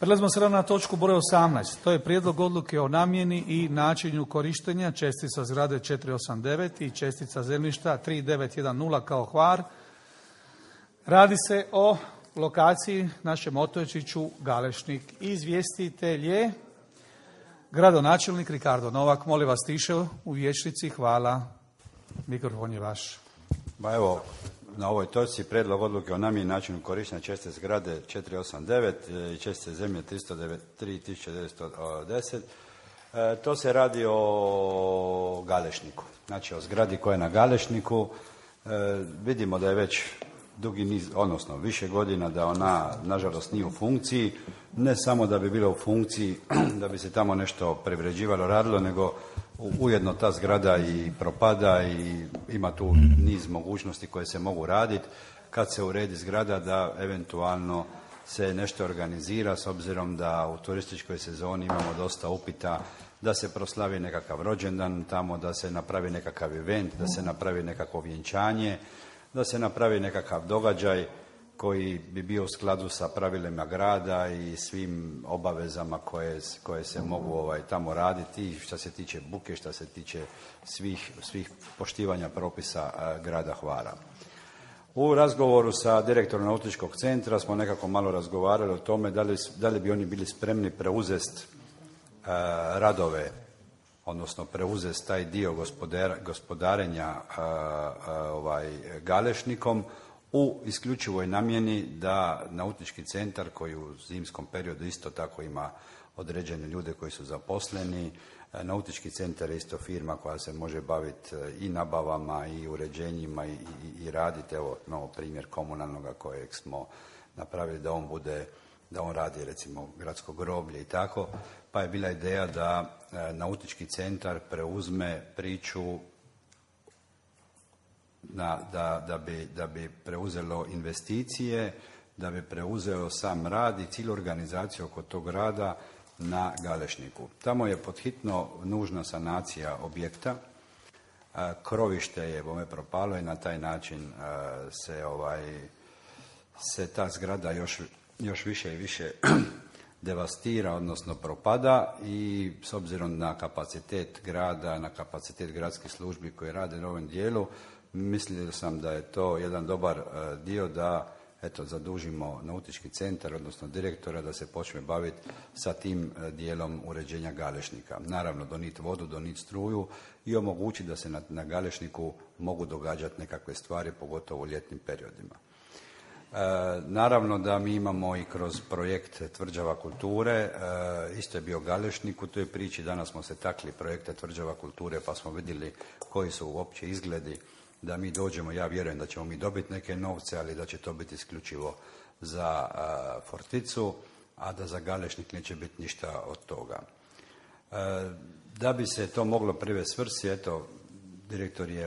Prelazimo sada na točku broj 18. To je prijedlog odluke o namjeni i načinu korištenja čestica zgrade 489 i čestica zemljišta 3910 kao Hvar. Radi se o lokaciji našem otočiću Galešnik. Izvjestitelj je gradonačelnik Ricardo Novak. Molim vas tiše u vijećnici. Hvala. Mikrofon je vaš. Ba evo, na ovoj točci prijedlog odluke o namjeni i načinu korištenja čestice zgrade 489 i čestice zemlje 3910. To se radi o Galešniku, znači o zgradi koja je na Galešniku. Vidimo da je već dugi niz, odnosno više godina da ona nažalost nije u funkciji. Ne samo da bi bila u funkciji, da bi se tamo nešto privređivalo, radilo, nego ujedno ta zgrada i propada i ima tu niz mogućnosti koje se mogu raditi. Kad se uredi zgrada da eventualno se nešto organizira, s obzirom da u turističkoj sezoni imamo dosta upita da se proslavi nekakav rođendan tamo, da se napravi nekakav event, da se napravi nekakvo vjenčanje, da se napravi nekakav događaj koji bi bio u skladu sa pravilima grada i svim obavezama koje se mogu tamo raditi, i što se tiče buke, što se tiče svih poštivanja propisa grada Hvara. U razgovoru sa direktorom nautičkog centra smo nekako malo razgovarali o tome da li bi oni bili spremni preuzeti radove, odnosno preuzeti taj dio gospodarenja Galešnikom u isključivoj namjeni da nautički centar, koji u zimskom periodu isto tako ima određene ljude koji su zaposleni, nautički centar je isto firma koja se može baviti i nabavama i uređenjima i raditi. Evo, imamo primjer komunalnoga kojeg smo napravili da on radi recimo gradsko groblje i tako, pa je bila ideja da nautički centar preuzme priču da bi preuzelo investicije, da bi preuzeo sam rad i cijelu organizaciju oko tog rada na Galešniku. Tamo je podhitno nužna sanacija objekta, krovište je bome propalo i na taj način se ta zgrada još više i više devastira, odnosno propada, i s obzirom na kapacitet grada, na kapacitet gradskih službi koje rade na ovom dijelu, mislio sam da je to jedan dobar dio da zadužimo nautički centar, odnosno direktora, da se počne baviti sa tim dijelom uređenja Galešnika. Naravno, doniti vodu, doniti struju i omogućiti da se na Galešniku mogu događati nekakve stvari, pogotovo u ljetnim periodima. Naravno da mi imamo i kroz projekt Tvrđava kulture, isto je bio Galešnik u toj priči. Danas smo se takli projekte Tvrđava kulture pa smo vidjeli koji su uopće izgledi da mi dođemo. Ja vjerujem da ćemo mi dobiti neke novce, ali da će to biti isključivo za Forticu, a da za Galešnik neće biti ništa od toga. Da bi se to moglo privesti svrsi, direktor je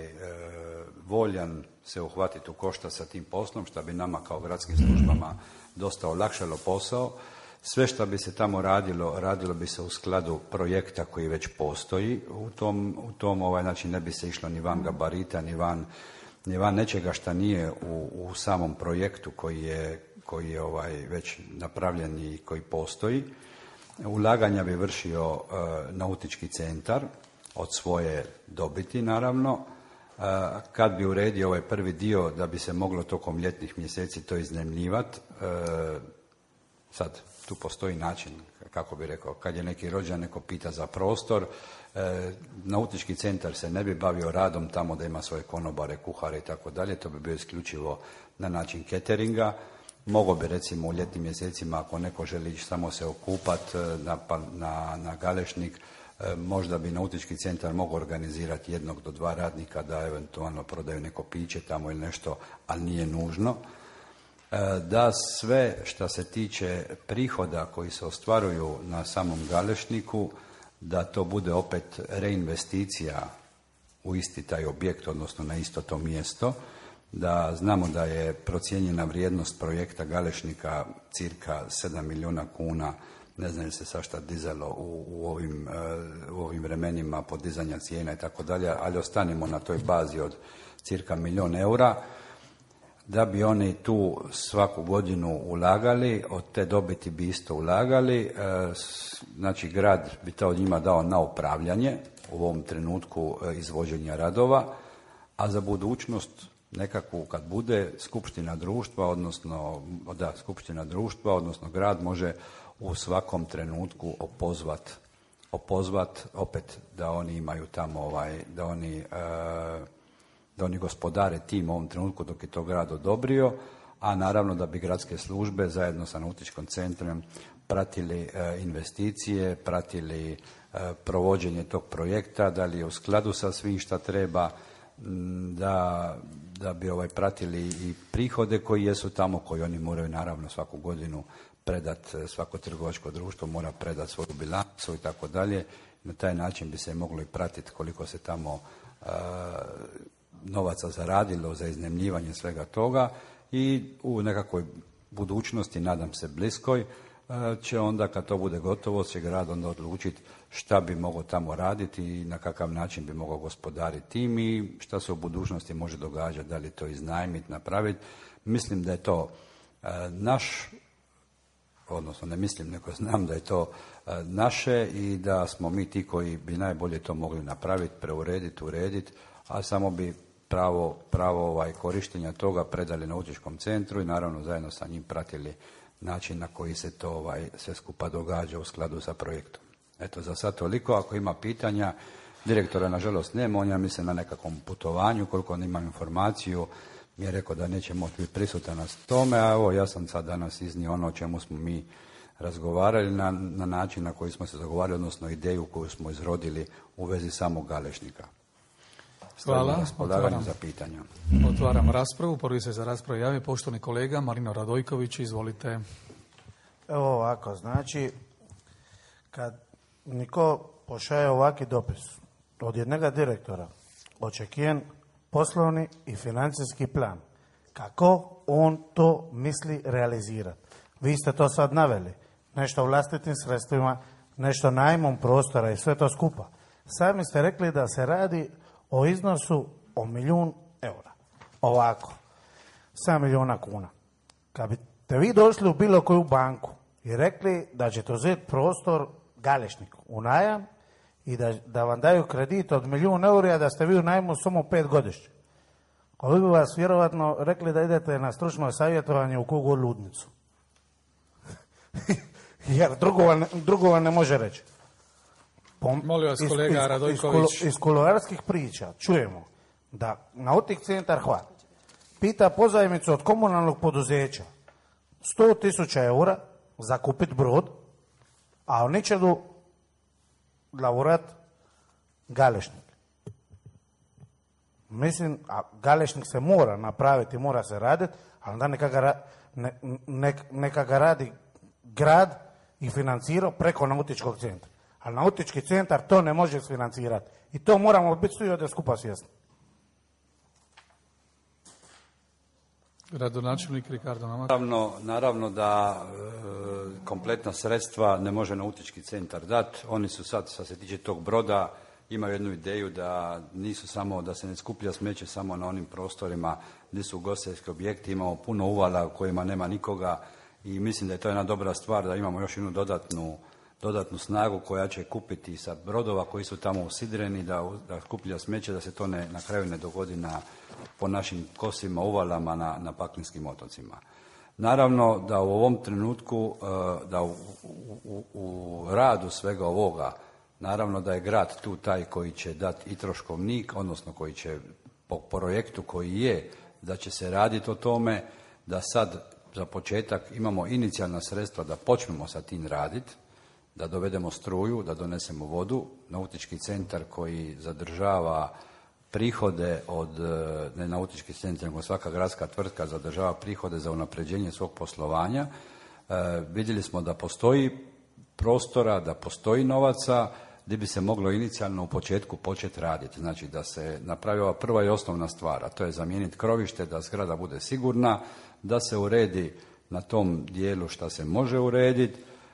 voljan se uhvatiti u koštac sa tim poslom, što bi nama kao gradskim službama dosta olakšalo posao. Sve što bi se tamo radilo bi se u skladu projekta koji već postoji u tom znači ne bi se išlo ni van gabarita, ni van nečega što nije u samom projektu koji je već napravljen i koji postoji. Ulaganja bi vršio nautički centar od svoje dobiti, naravno. Kad bi uredio ovaj prvi dio da bi se moglo tokom ljetnih mjeseci to iznajmljivati, sad tu postoji način, kako bi rekao, kad je neki rođen, neko pita za prostor, nautički centar se ne bi bavio radom tamo da ima svoje konobare, kuhare i tako dalje, to bi bio isključivo na način cateringa. Mogao bi recimo u ljetnim mjesecima, ako neko želi ići samo se okupati na Galešnik, možda bi nautički centar mogao organizirati 1 do 2 radnika da eventualno prodaju neko piće tamo ili nešto, ali nije nužno. Da sve što se tiče prihoda koji se ostvaruju na samom Galešniku, da to bude opet reinvesticija u isti taj objekt, odnosno na isto to mjesto, da znamo da je procijenjena vrijednost projekta Galešnika cirka 7 milijuna kuna. Ne znam se sad šta dizalo u ovim vremenima podizanja cijena i tako dalje, ali ostanimo na toj bazi od cirka 1 milijun eura. da bi oni tu svaku godinu ulagali, od te dobiti bi isto ulagali, znači grad bi to njima dao na upravljanje u ovom trenutku izvođenja radova, a za budućnost nekakvu kad bude skupština društva, odnosno grad može u svakom trenutku opozvat opet da oni imaju tamo da oni gospodare tim u ovom trenutku dok je to grad odobrio, a naravno da bi gradske službe zajedno sa nautičkim centrom pratili investicije, pratili provođenje tog projekta, da li je u skladu sa svim šta treba, da bi pratili i prihode koji jesu tamo, koji oni moraju naravno svaku godinu predat, svako trgovačko društvo mora predati svoju bilancu i tako dalje. Na taj način bi se moglo i pratiti koliko se tamo novaca zaradilo za iznajmljivanje svega toga i u nekakvoj budućnosti, nadam se bliskoj, će onda kad to bude gotovo će grad onda odlučiti šta bi mogao tamo raditi i na kakav način bi mogao gospodariti tim i šta se u budućnosti može događati, da li to iznajmiti, napraviti. Mislim da je to naš, odnosno ne mislim, nego znam da je to naše i da smo mi ti koji bi najbolje to mogli napraviti, preurediti, urediti, a samo bi pravo korištenja toga predali nautičkom centru i naravno zajedno sa njim pratili način na koji se to sve skupa događa u skladu sa projektom. Eto, za sad toliko. Ako ima pitanja, direktora nažalost nema, on ja mislim na nekakvom putovanju, koliko on ima informaciju, mi je rekao da neće moći biti prisutan na tome, a evo ja sam sad danas iznio ono o čemu smo mi razgovarali na način na koji smo se dogovarali, odnosno ideju koju smo izrodili u vezi samog Galešnika. Hvala. Za pitanja. Otvaram raspravu. Prvi se za raspravu javio poštovani kolega Marino Radojković. Izvolite. Evo ovako, znači, kad niko pošalje ovaki dopis od jednog direktora, očekijen poslovni i financijski plan. Kako on to misli realizirati? Vi ste to sad naveli. Nešto vlastitim sredstvima, nešto najmom prostora i sve to skupa. Sami ste rekli da se radi o iznosu o 1.000.000 eura. Ovako, 7 milijuna kuna. Kad biste vi došli u bilo koju banku i rekli da ćete uzeti prostor Galešnik u najam i da vam daju kredit od 1.000.000 eura, da ste vi u najmu samo 5 godišnje. Oni bi vas vjerovatno rekli da idete na stručno savjetovanje u kogu ludnicu. Jer drugo vam ne može reći. Molim vas, kolega Radojković. Iz kuloarskih priča čujemo da Nautik centar Hvar pita pozajmicu od komunalnog poduzeća 100.000 eura za kupit brod, a oni će do laborat Galešnik. Mislim, a Galešnik se mora napraviti, mora se raditi, ali onda neka ga radi grad i financirao preko nautičkog centra. Ali nautički centar to ne može financirati. I to moramo biti svi ovdje skupa svjesni. Gradonačelnik Ricardo Namak. Naravno da kompletna sredstva ne može nautički centar dati. Oni su sad, što se tiče tog broda, imaju jednu ideju da nisu samo, da se ne skuplja smeće samo na onim prostorima gdje su ugostiteljski objekti, imamo puno uvala u kojima nema nikoga i mislim da je to jedna dobra stvar da imamo još jednu dodatnu snagu koja će kupiti sa brodova koji su tamo usidreni, da skuplja smeće, da se to na kraju ne dogodi po našim kosima, uvalama na Paklinskim otocima. Naravno da u ovom trenutku, da u radu svega ovoga, naravno da je grad tu taj koji će dati i troškovnik, odnosno koji će po projektu koji je, da će se raditi o tome, da sad za početak imamo inicijalna sredstva da počnemo sa tim raditi, da dovedemo struju, da donesemo vodu, nautički centar koji zadržava prihode od, ne nautički centar, nego svaka gradska tvrtka zadržava prihode za unapređenje svog poslovanja. Vidjeli smo da postoji prostora, da postoji novaca, gdje bi se moglo inicijalno u početku početi raditi. Znači da se napravi ova prva i osnovna stvar, a to je zamijeniti krovište, da zgrada bude sigurna, da se uredi na tom dijelu što se može urediti,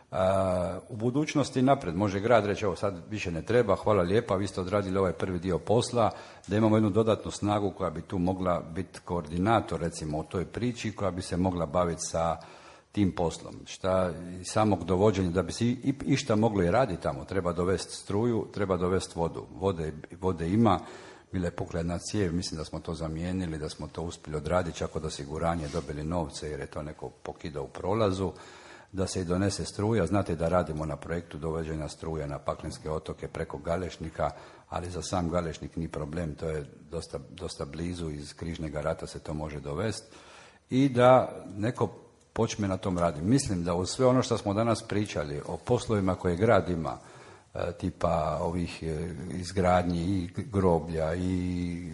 U budućnosti napred može grad reći, evo sad više ne treba, hvala lijepa, vi ste odradili ovaj prvi dio posla, da imamo jednu dodatnu snagu koja bi tu mogla biti koordinator recimo u toj priči, koja bi se mogla baviti sa tim poslom. Šta samog dovođenja, da bi se išta moglo i raditi tamo, treba dovesti struju, treba dovesti vodu. Vode ima, bila je pukla jedna cijev, mislim da smo to zamijenili, da smo to uspjeli odraditi, čak od osiguranja dobili novce jer je to neko pokidao u prolazu, da se i donese struja. Znate da radimo na projektu dovođenja struje na Paklenske otoke preko Galešnika, ali za sam Galešnik ni problem, to je dosta blizu, iz Križnega rata se to može dovesti i da neko počne na tom raditi. Mislim da uz sve ono što smo danas pričali o poslovima koje grad ima, tipa ovih izgradnji i groblja i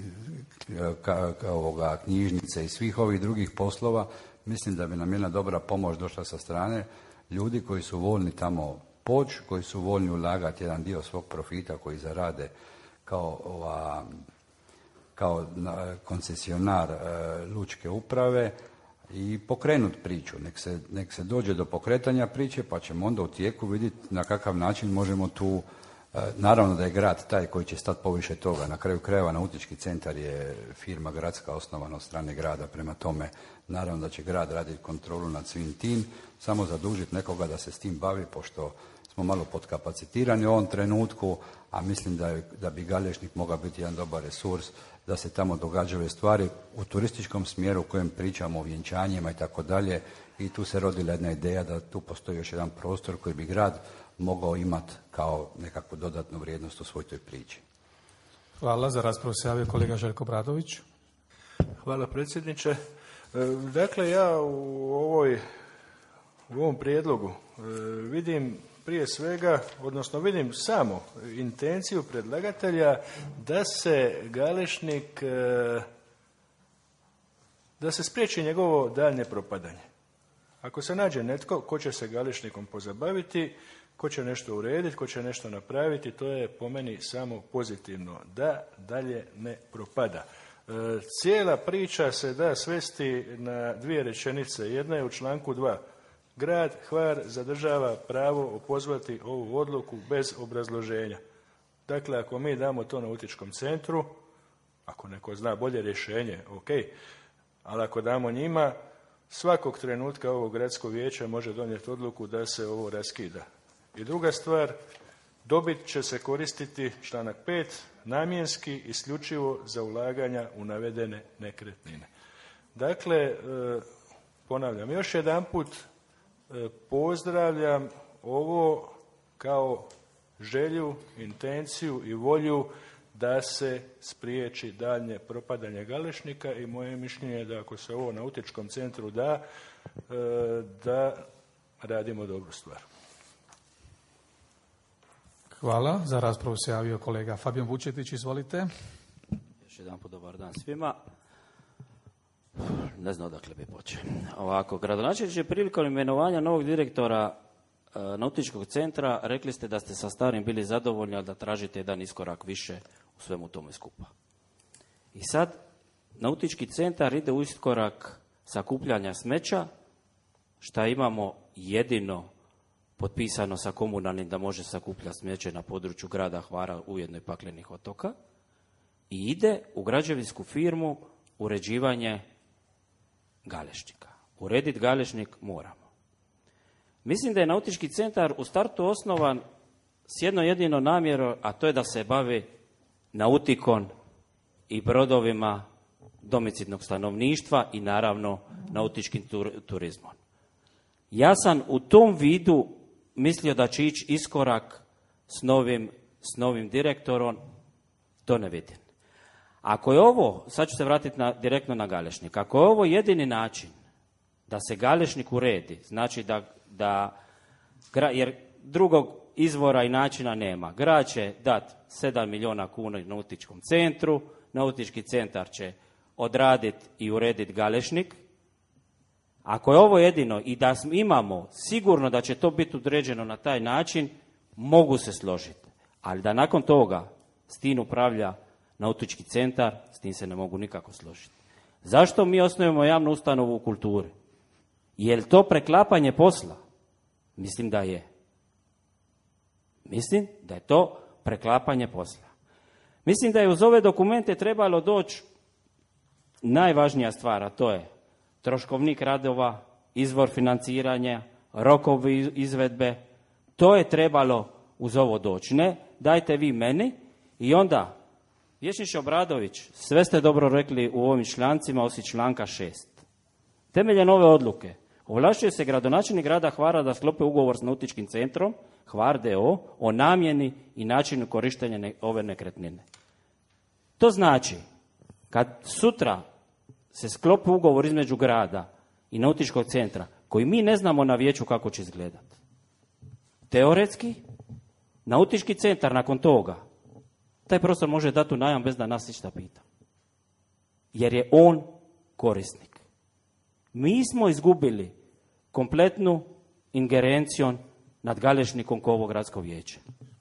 knjižnice i svih ovih drugih poslova, mislim da bi nam jedna dobra pomoć došla sa strane ljudi koji su voljni tamo poći, koji su voljni ulagati jedan dio svog profita koji zarade kao koncesionar lučke uprave i pokrenut priču. Nek se dođe do pokretanja priče, pa ćemo onda u tijeku vidjeti na kakav način možemo tu, naravno da je grad taj koji će stati poviše toga. Na kraju krajeva Nautički centar je firma gradska osnovana od strane grada, prema tome naravno da će grad raditi kontrolu nad svim tim, samo zadužiti nekoga da se s tim bavi, pošto smo malo podkapacitirani u ovom trenutku, a mislim da bi Galešnik mogao biti jedan dobar resurs da se tamo događaju stvari u turističkom smjeru u kojem pričamo o vjenčanjima i tako dalje, i tu se rodila jedna ideja da tu postoji još jedan prostor koji bi grad mogao imati kao nekakvu dodatnu vrijednost u svoj toj priči. Hvala. Za raspravu se javio kolega Željko Bradović. Hvala predsjedniče. Dakle, ja u ovom prijedlogu vidim prije svega, odnosno vidim samo intenciju predlagatelja da se Galešnik, da se spriječi njegovo daljnje propadanje. Ako se nađe netko ko će se Galešnikom pozabaviti, ko će nešto urediti, ko će nešto napraviti, to je po meni samo pozitivno, da dalje ne propada. Cijela priča se da svesti na dvije rečenice. Jedna je u članku 2. Grad Hvar zadržava pravo opozvati ovu odluku bez obrazloženja. Dakle, ako mi damo to Nautičkom centru, ako neko zna bolje rješenje, ok, ali ako damo njima, svakog trenutka ovo gradsko vijeće može donijeti odluku da se ovo raskida. I druga stvar, dobit će se koristiti, članak 5, namjenski, isključivo za ulaganja u navedene nekretnine. Dakle, ponavljam, još jedanput pozdravljam ovo kao želju, intenciju i volju da se spriječi daljnje propadanje Galešnika i moje mišljenje je da ako se ovo Nautičkom centru da radimo dobru stvar. Hvala. Za raspravu se javio kolega Fabijan Vučetić, izvolite. Još jedan put dobar dan svima. Ne znam odakle bi počeo. Ovako, gradonačelnik je prilikom imenovanja novog direktora Nautičkog centra rekli ste da ste sa starim bili zadovoljni, ali da tražite jedan iskorak više u svemu tome skupa. I sad Nautički centar ide u iskorak sakupljanja smeća, šta imamo jedino potpisano sa komunalnim da može sakupljati smeće na području grada Hvara, ujedno i Paklenih otoka, i ide u građevinsku firmu uređivanje Galešnika. Urediti Galešnik moramo. Mislim da je Nautički centar u startu osnovan s jedno jedino namjerom, a to je da se bavi nautikom i brodovima domicilnog stanovništva i naravno nautičkim turizmom. Ja sam u tom vidu mislio da će ići iskorak s novim direktorom, to ne vidim. Ako je ovo, sad ću se vratiti direktno na Galešnik, ako je ovo jedini način da se Galešnik uredi, znači jer drugog izvora i načina nema. Grad će dati 7 milijuna kuna Nautičkom centru, Nautički centar će odraditi i urediti Galešnik. Ako je ovo jedino i da imamo sigurno da će to biti određeno na taj način, mogu se složiti. Ali da nakon toga s tim upravlja Nautički centar, s tim se ne mogu nikako složiti. Zašto mi osnujemo javnu ustanovu u kulturi? Je li to preklapanje posla? Mislim da je. Mislim da je to preklapanje posla. Mislim da je uz ove dokumente trebalo doći najvažnija stvar, a to je troškovnik radova, izvor financiranja, rokovi izvedbe. To je trebalo uz ovo doći. Ne, dajte vi meni i onda, vijećniče Obradović, sve ste dobro rekli u ovim člancima, osim članka 6. Temeljem ove odluke ovlašćuje se gradonačelnik grada Hvara da sklopi ugovor s nautičkim centrom Hvar d.o. o namjeni i načinu korištenja ove nekretnine. To znači, kad sutra se sklopi ugovor između grada i nautičkog centra, koji mi ne znamo na vijeću kako će izgledati, teoretski, nautički centar nakon toga taj prostor može dati u najam bez da nas ništa pita. Jer je on korisnik. Mi smo izgubili kompletnu ingerencijom nad Galešnikom kao ovo gradsko vijeće.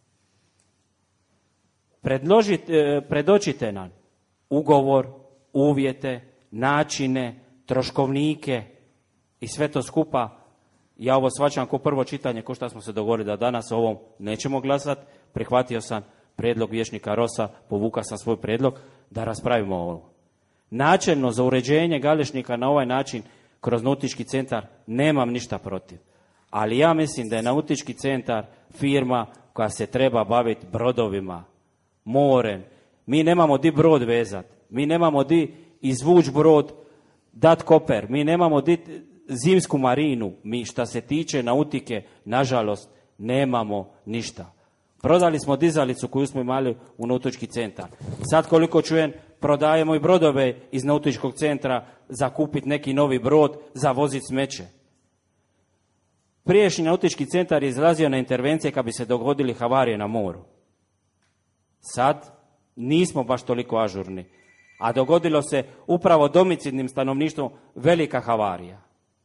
Predočite nam ugovor, uvjete, načine, troškovnike i sve to skupa. Ja ovo shvaćam kao prvo čitanje, ko što smo se dogovorili da danas o ovom nećemo glasati. Prihvatio sam prijedlog vijećnika Rosa, povukao sam svoj prijedlog da raspravimo ovo. Načelno za uređenje Galešnika na ovaj način kroz nautički centar nemam ništa protiv. Ali ja mislim da je nautički centar firma koja se treba baviti brodovima, morem. Mi nemamo di brod vezat, mi nemamo di izvući brod, dat koper, mi nemamo di zimsku marinu. Mi šta se tiče nautike, nažalost, nemamo ništa. Prodali smo dizalicu koju smo imali u nautički centar. Sad koliko čujem, prodajemo i brodove iz nautičkog centra za kupiti neki novi brod, za voziti smeće. Priješnji nautički centar je izlazio na intervencije kad bi se dogodili havarije na moru. Sad nismo baš toliko ažurni, a dogodilo se upravo domicilnim stanovništvom velika havarija.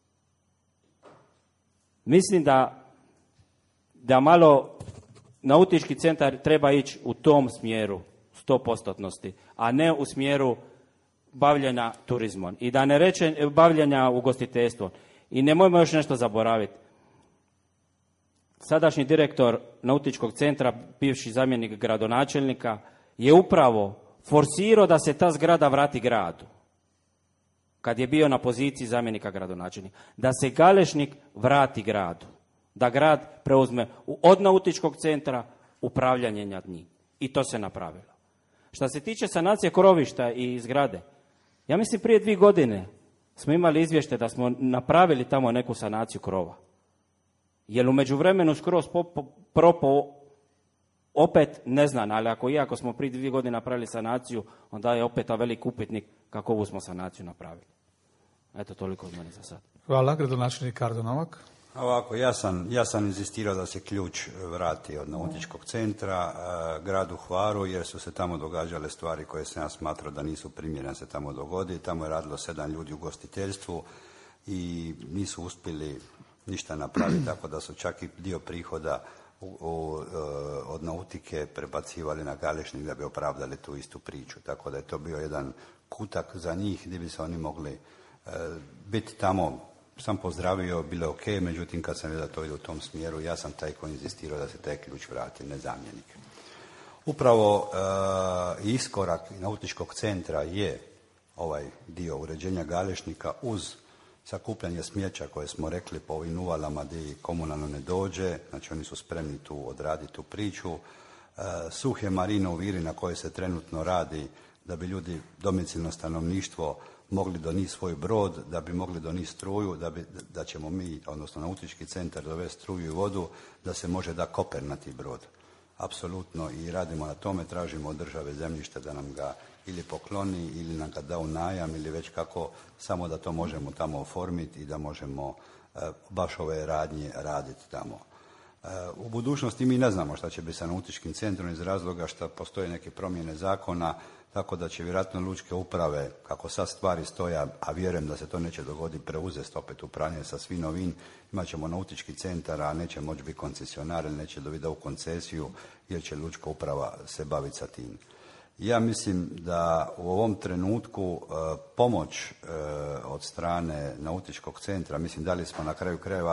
Mislim da malo nautički centar treba ići u tom smjeru 100%, a ne u smjeru bavljenja turizmom. I da ne rečem bavljenja ugostiteljstvom. I nemojmo još nešto zaboraviti. Sadašnji direktor nautičkog centra, bivši zamjenik gradonačelnika, je upravo forsirao da se ta zgrada vrati gradu. Kad je bio na poziciji zamjenika gradonačelnika. Da se Galešnik vrati gradu. Da grad preuzme od nautičkog centra upravljanje nad njim. I to se napravilo. Što se tiče sanacije krovišta i zgrade, ja mislim prije 2 godine smo imali izvještaj da smo napravili tamo neku sanaciju krova. Jer u međuvremenu skroz propao, opet ne znam, ali ako smo prije 2 godine napravili sanaciju, onda je opet velik upitnik kako ovu smo sanaciju napravili. Eto, toliko od mene za sad. Hvala, gradonačelnik Kardo Novak. Ovako, ja sam inzistirao da se ključ vrati od nautičkog centra gradu Hvaru, jer su se tamo događale stvari koje sam ja smatrao da nisu primjerene se tamo dogodi. Tamo je radilo 7 ljudi u ugostiteljstvu i nisu uspjeli ništa napraviti, tako da su čak i dio prihoda od nautike prebacivali na Galešnik da bi opravdali tu istu priču. Tako da je to bio jedan kutak za njih gdje bi se oni mogli biti tamo. Sam pozdravio, bilo je ok, međutim kad sam vidio da to ide u tom smjeru, ja sam taj koji inzistirao da se taj ključ vrati, ne zamjenik. Upravo iskorak nautičkog centra je ovaj dio uređenja Galešnika uz sakupljanje smeća koje smo rekli po ovim uvalama gdje komunalno ne dođe, znači oni su spremni tu odraditi tu priču. Suhe marine u Viri na kojoj se trenutno radi da bi ljudi, domicilno stanovništvo, mogli donijeti svoj brod, da bi mogli donijeti struju, da ćemo mi, odnosno nautički centar, dovesti struju i vodu, da se može da kopernati brod. Apsolutno i radimo na tome, tražimo od države zemljište da nam ga ili pokloni ili nam ga da u najam ili već kako, samo da to možemo tamo oformiti i da možemo baš ove radnje raditi tamo. U budućnosti mi ne znamo šta će biti sa nautičkim centrom iz razloga što postoje neke promjene zakona, tako da će vjerojatno lučke uprave, kako sad stvari stoja, a vjerujem da se to neće dogoditi, preuzeti opet upravljanje sa svim novin, imat ćemo nautički centar, a neće moći biti koncesionar ili neće dobiti u koncesiju, jer će lučka uprava se baviti sa tim. Ja mislim da u ovom trenutku pomoć od strane nautičkog centra, mislim dali smo na kraju krajeva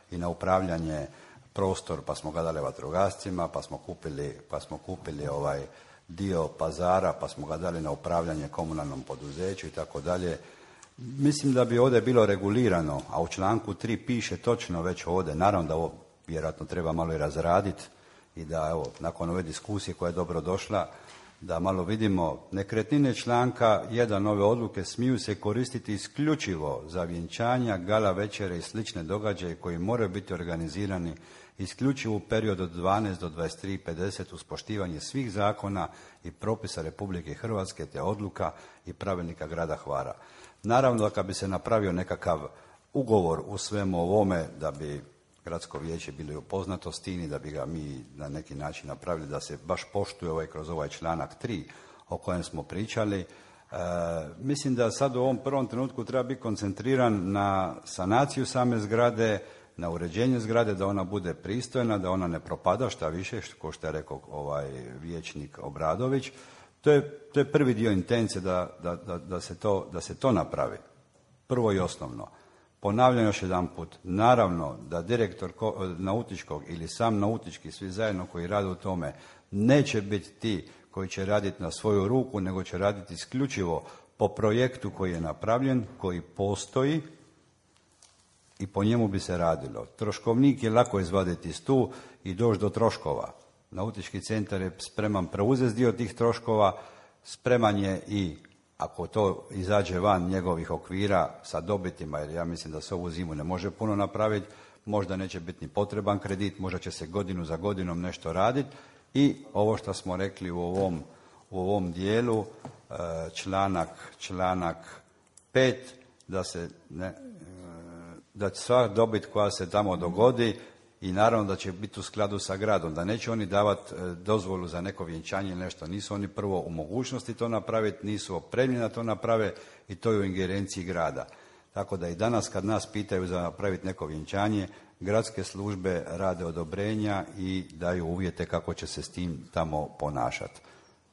i na upravljanje prostor, pa smo ga dali vatrogascima, pa smo kupili dio pazara, pa smo ga dali na upravljanje komunalnom poduzeću i tako dalje. Mislim da bi ovdje bilo regulirano, a u članku 3 piše točno već ovdje, naravno da ovo vjerojatno treba malo i razraditi i da evo, nakon ove diskusije koja je dobro došla, da malo vidimo, nekretnine članka 1 ove odluke smiju se koristiti isključivo za vjenčanja, gala večere i slične događaje koji moraju biti organizirani isključivo u periodu od 12 do 23:50 uz poštivanje svih zakona i propisa Republike Hrvatske te odluka i pravilnika grada Hvara. Naravno da kad bi se napravio nekakav ugovor u svemu ovome da bi gradsko vijeće bilo upoznato s tim i da bi ga mi na neki način napravili da se baš poštuje kroz ovaj članak 3 o kojem smo pričali. Mislim da sad u ovom prvom trenutku treba biti koncentriran na sanaciju same zgrade, na uređenje zgrade, da ona bude pristojna, da ona ne propada, šta više, kao što je rekao vijećnik Obradović. To je prvi dio intencije da se to napravi. Prvo i osnovno. Ponavljam još jedan put, naravno da direktor nautičkog ili sam nautički, svi zajedno koji rade u tome, neće biti ti koji će raditi na svoju ruku, nego će raditi isključivo po projektu koji je napravljen, koji postoji i po njemu bi se radilo. Troškovnik je lako izvaditi iz tu i doći do troškova. Nautički centar je spreman preuzeti dio tih troškova, spreman je i ako to izađe van njegovih okvira sa dobitima, jer ja mislim da se ovu zimu ne može puno napraviti, možda neće biti ni potreban kredit, možda će se godinu za godinom nešto raditi i ovo što smo rekli u ovom dijelu, članak 5, da sva dobit koja se tamo dogodi i naravno da će biti u skladu sa gradom, da neće oni davati dozvolu za neko vjenčanje ili nešto, nisu oni prvo u mogućnosti to napraviti, nisu opremljeni da to naprave i to je u ingerenciji grada. Tako da i danas kad nas pitaju za napraviti neko vjenčanje, gradske službe rade odobrenja i daju uvjete kako će se s tim tamo ponašati.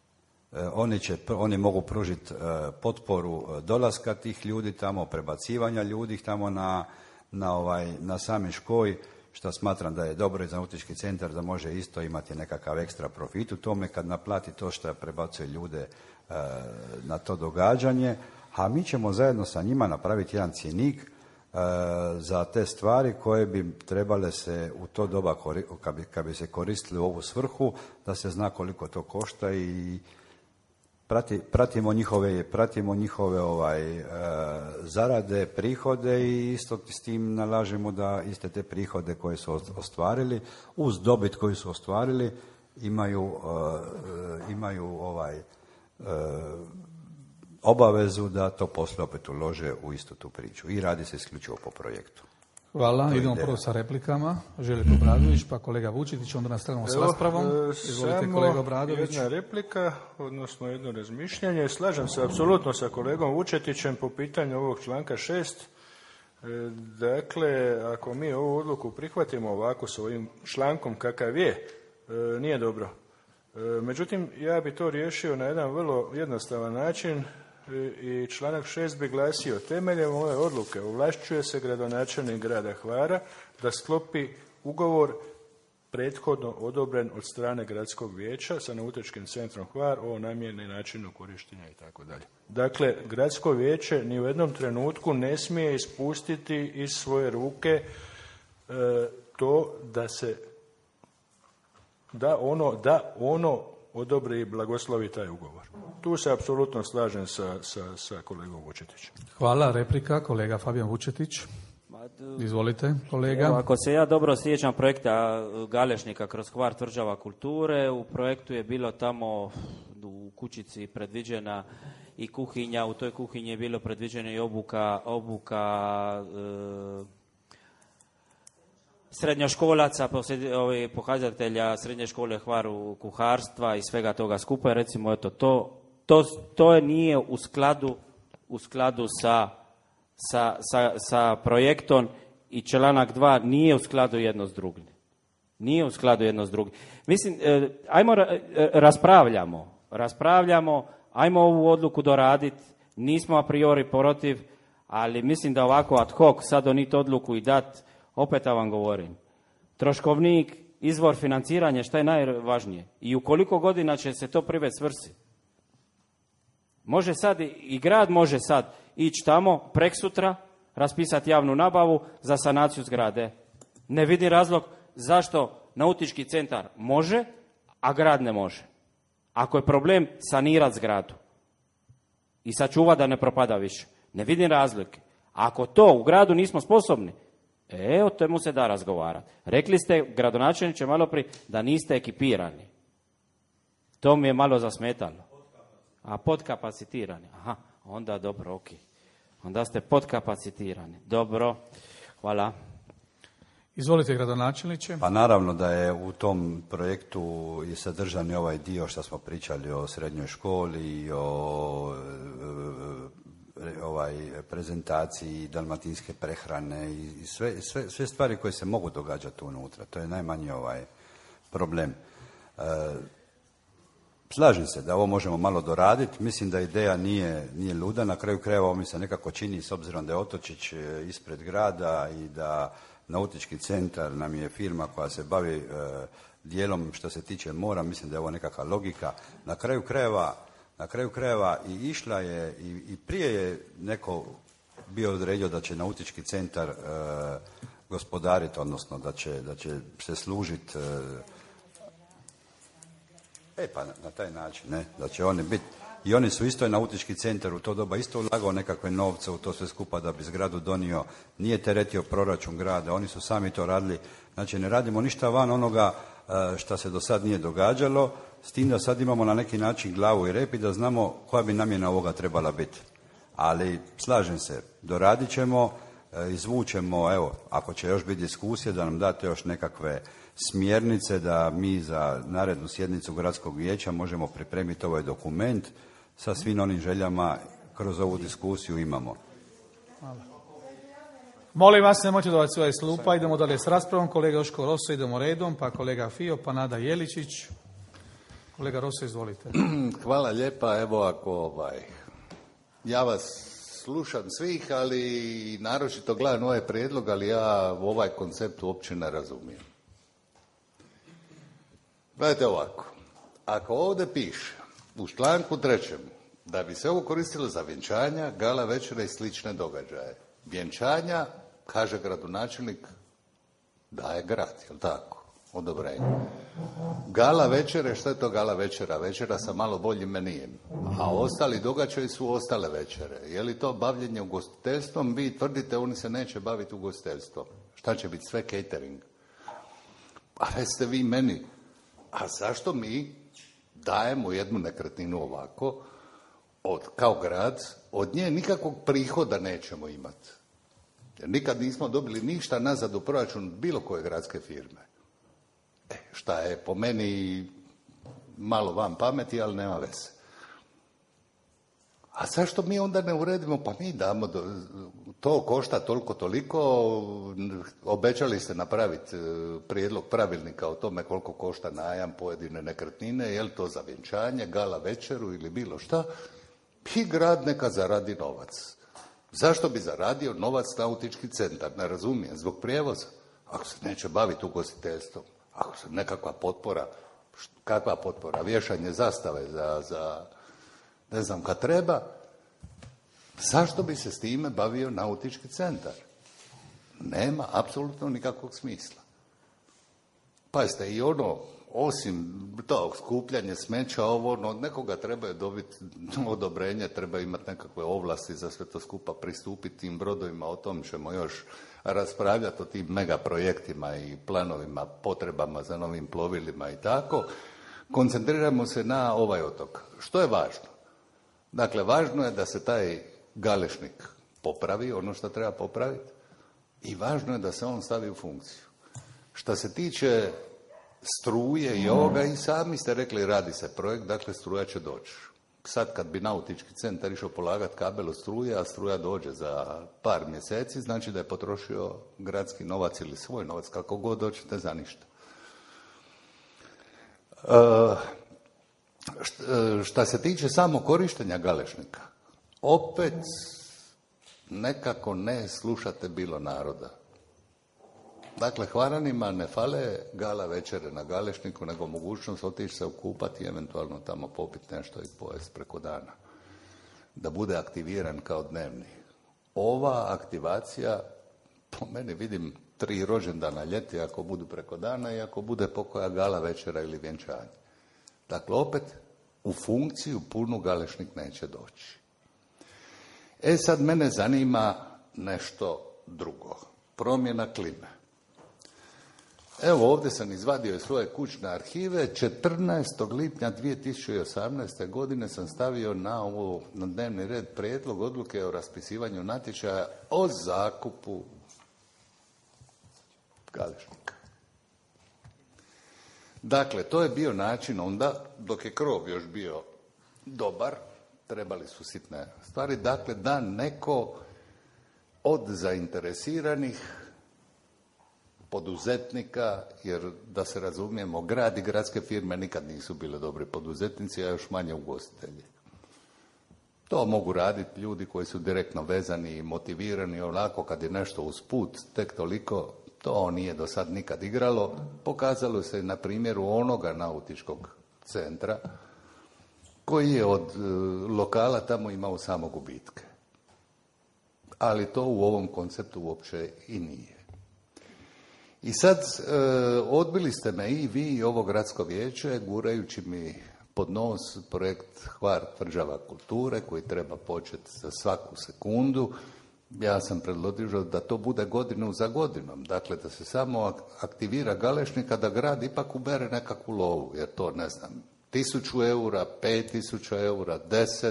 Oni mogu pružiti potporu dolaska tih ljudi tamo, prebacivanja ljudi tamo na sami škoj, što smatram da je dobro i za nautički centar da može isto imati nekakav ekstra profit u tome kad naplati to što prebacuje ljude na to događanje, a mi ćemo zajedno sa njima napraviti jedan cjenik za te stvari koje bi trebale se u to doba, kad bi se koristili u ovu svrhu, da se zna koliko to košta i pratimo njihove zarade, prihode i isto s tim nalažemo da iste te prihode koje su ostvarili uz dobit koju su ostvarili imaju obavezu da to poslije opet ulože u istu tu priču i radi se isključivo po projektu. Hvala, idemo prvo sa replikama. Željko Obradović, pa kolega Vučetić, onda nastavljamo s raspravom. Izvolite, kolega Obradović. Jedna replika, odnosno jedno razmišljanje. Slažem se apsolutno sa kolegom Vučetićem po pitanju ovog članka 6. Dakle, ako mi ovu odluku prihvatimo ovako s ovim člankom kakav je, nije dobro. Međutim, ja bi to riješio na jedan vrlo jednostavan način i članak 6 bi glasio: temeljem ove odluke ovlašćuje se gradonačelnik grada Hvara da sklopi ugovor prethodno odobren od strane gradskog vijeća sa nautičkim centrom Hvar o namjeni i načinu korištenja itd. Dakle, gradsko vijeće ni u jednom trenutku ne smije ispustiti iz svoje ruke to da se da ono odobri i blagoslovi taj ugovor. Tu se apsolutno slažem sa kolegom Vučetićem. Hvala. Replika, kolega Fabijan Vučetić. Izvolite, kolega. Evo, ako se ja dobro sjećam projekta Galešnika kroz Hvar tvrđava kulture, u projektu je bilo tamo u kućici predviđena i kuhinja, u toj kuhinji je bilo predviđena i obuka srednjoškolaca, pohađatelja srednje škole Hvaru kuharstva i svega toga skupa. Recimo, eto, to nije u skladu sa projektom i članak 2 nije u skladu jedno s drugim. Nije u skladu jedno s drugim. Mislim, raspravljamo, ajmo ovu odluku doraditi, nismo a priori protiv, ali mislim da ovako ad hoc sad doniti odluku i dati opet vam govorim, troškovnik, izvor financiranja, šta je najvažnije? I u koliko godina će se to privesti svrsi? Može sad, i grad može sad ići tamo, preksutra, raspisati javnu nabavu za sanaciju zgrade. Ne vidim razlog zašto nautički centar može, a grad ne može. Ako je problem sanirati zgradu i sačuvati da ne propada više, ne vidim razlike. Ako to u gradu nismo sposobni, o temu se da razgovarati. Rekli ste, gradonačelniče, malo prije, da niste ekipirani. To mi je malo zasmetalo. A podkapacitirani. Aha, onda dobro, ok. Onda ste podkapacitirani. Dobro, hvala. Izvolite, gradonačelniče. Pa naravno da je u tom projektu i sadržan ovaj dio što smo pričali o srednjoj školi i o prezentaciji dalmatinske prehrane i sve stvari koje se mogu događati unutra. To je najmanji problem. Slažem se da ovo možemo malo doraditi. Mislim da ideja nije luda. Na kraju krajeva ovo mi se nekako čini, s obzirom da je Otočić ispred grada i da nautički centar nam je firma koja se bavi dijelom što se tiče mora. Mislim da je ovo nekakva logika. Na kraju krajeva i išla je i prije je neko bio odredio da će nautički centar gospodariti, odnosno da će se služiti pa na taj način, ne, da će oni biti. I oni su isto nautički centar u to doba isto ulagao nekakve novce u to sve skupa da bi zgradu donio, nije teretio proračun grada, oni su sami to radili. Znači ne radimo ništa van onoga što se do sad nije događalo, s tim da sad imamo na neki način glavu i rep i da znamo koja bi namjena ovoga trebala biti. Ali slažem se, doradit ćemo, izvučemo, evo, ako će još biti diskusije, da nam date još nekakve smjernice da mi za narednu sjednicu gradskog vijeća možemo pripremiti ovaj dokument sa svim onim željama kroz ovu diskusiju imamo. Hvala. Molim vas, nemojte dovati svoje slupa, idemo dalje s raspravom. Kolega Joško Roso, idemo redom, pa kolega Fio, pa Nada Jeličić. Kolega Roso, izvolite. Hvala lijepa, evo ja vas slušam svih, ali naročito gledam ovaj prijedlog, ali ja ovaj koncept uopće ne razumijem. Gledajte ovako, ako ovdje piše u članku 3. da bi se ovo koristilo za vjenčanja, gala večere i slične događaje. Vjenčanja, kaže gradonačelnik, daje grad, jel tako? Odobrenje. Gala večere, što je to gala večera? Večera sa malo boljim menijem. A ostali događaji su ostale večere. Je li to bavljenje ugostiteljstvom? Vi tvrdite, oni se neće baviti ugostiteljstvom. Šta će biti? Sve catering. A recite vi meni, a zašto mi dajemo jednu nekretninu ovako, kao grad, od nje nikakvog prihoda nećemo imati? Jer nikad nismo dobili ništa nazad u proračun bilo koje gradske firme. Šta je po meni malo van pameti, ali nema veze. A zašto mi onda ne uredimo? Pa mi damo, to košta toliko, obećali ste napraviti prijedlog pravilnika o tome koliko košta najam pojedine nekretnine, je li to za vjenčanje, gala večeru ili bilo šta, i grad neka zaradi novac. Zašto bi zaradio novac nautički centar? Ne razumijem, zbog prijevoza. Ako se neće baviti ugostiteljstvom, ako se nekakva potpora, kakva potpora, vješanje zastave za ne znam kad treba, zašto bi se s time bavio nautički centar? Nema apsolutno nikakvog smisla. Pazite, i osim tog skupljanje smeća, od nekoga treba dobiti odobrenje, treba imati nekakve ovlasti za sve to skupa pristupiti tim brodovima, o tom ćemo još raspravljati, o tim megaprojektima i planovima, potrebama za novim plovilima i tako. Koncentriramo se na ovaj otok. Što je važno? Dakle, važno je da se taj galešnik popravi, ono što treba popraviti, i važno je da se on stavi u funkciju. Što se tiče struje i ovoga, i sami ste rekli, radi se projekt, dakle struja će doći. Sad kad bi nautički centar išao polagati kabel od struje, a struja dođe za par mjeseci, znači da je potrošio gradski novac ili svoj novac, kako god doćete, za ništa. Šta se tiče samo korištenja galešnika, opet nekako ne slušate bilo naroda. Dakle, Hvaranima ne fale gala večere na Galešniku, nego mogućnost otići se okupati i eventualno tamo popiti nešto i pojesti preko dana. Da bude aktiviran kao dnevni. Ova aktivacija, po meni vidim 3 rođendana ljeti ako budu preko dana i ako bude pokoja gala večera ili vjenčanje. Dakle, opet u funkciju punu Galešnik neće doći. Sad mene zanima nešto drugo. Promjena klime. Evo ovdje sam izvadio iz svoje kućne arhive. 14. lipnja 2018. godine sam stavio na dnevni red prijedlog odluke o raspisivanju natječaja o zakupu Galešnika. Dakle, to je bio način onda, dok je krov još bio dobar, trebali su sitne stvari, dakle da neko od zainteresiranih poduzetnika, jer da se razumijemo, grad i gradske firme nikad nisu bile dobri poduzetnici, a još manje ugostitelji. To mogu raditi ljudi koji su direktno vezani i motivirani, onako kad je nešto usput, tek toliko, to nije do sad nikad igralo. Pokazalo se na primjeru onoga nautičkog centra, koji je od lokala tamo imao samo gubitke. Ali to u ovom konceptu uopće i nije. I sad odbili ste me i vi i ovo gradsko vijeće gurajući mi pod nos projekt Hvar tvrđava kulture koji treba početi za svaku sekundu. Ja sam predložio da to bude godinu za godinom. Dakle, da se samo aktivira Galešnika, da grad ipak ubere nekakvu lovu. Jer to, ne znam, 1000 eura, 5000 eura, 10,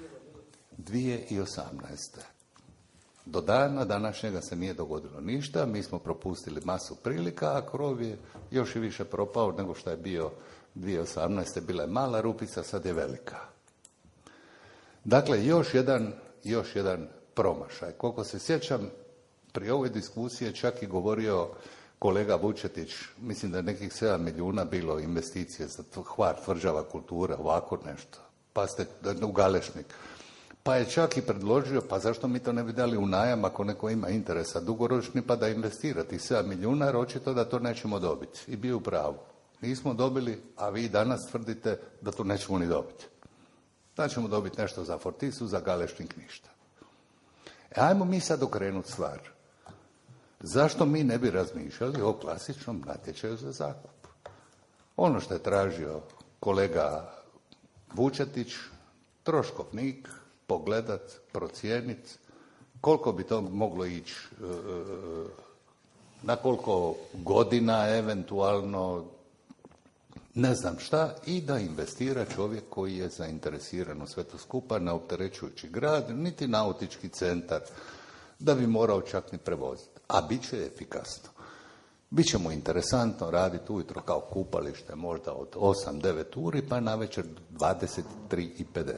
2018. Do dana današnjega se nije dogodilo ništa, mi smo propustili masu prilika, a krov je još i više propao nego što je bio 2018. Bila je mala rupica, sad je velika. Dakle, još jedan promašaj. Koliko se sjećam, pri ovoj diskusiji je čak i govorio kolega Vučetić, mislim da je nekih 7 milijuna bilo investicije za Hvar tvrđava kultura, ovako nešto. Pa ste u Galešnik. Pa je čak i predložio, pa zašto mi to ne bi dali u najam ako neko ima interesa dugoročni, pa da investira tih 7 milijuna, jer očito da to nećemo dobiti. I bio u pravu. Nismo dobili, a vi danas tvrdite da to nećemo ni dobiti. Da ćemo dobiti nešto za Fortisu, za Galešnik ništa. Ajmo mi sad okrenuti stvar. Zašto mi ne bi razmišljali o klasičnom natječaju za zakup? Ono što je tražio kolega Vučetić, troškovnik, pogledat, procijeniti, koliko bi to moglo ići, na koliko godina eventualno, ne znam šta, i da investira čovjek koji je zainteresiran u sve to skupa, ne opterećujući grad, niti nautički centar, da bi morao čak ni prevoziti. A bit će efikasno. Biće mu interesantno raditi ujutro kao kupalište, možda od 8-9 uri, pa navečer 23:50.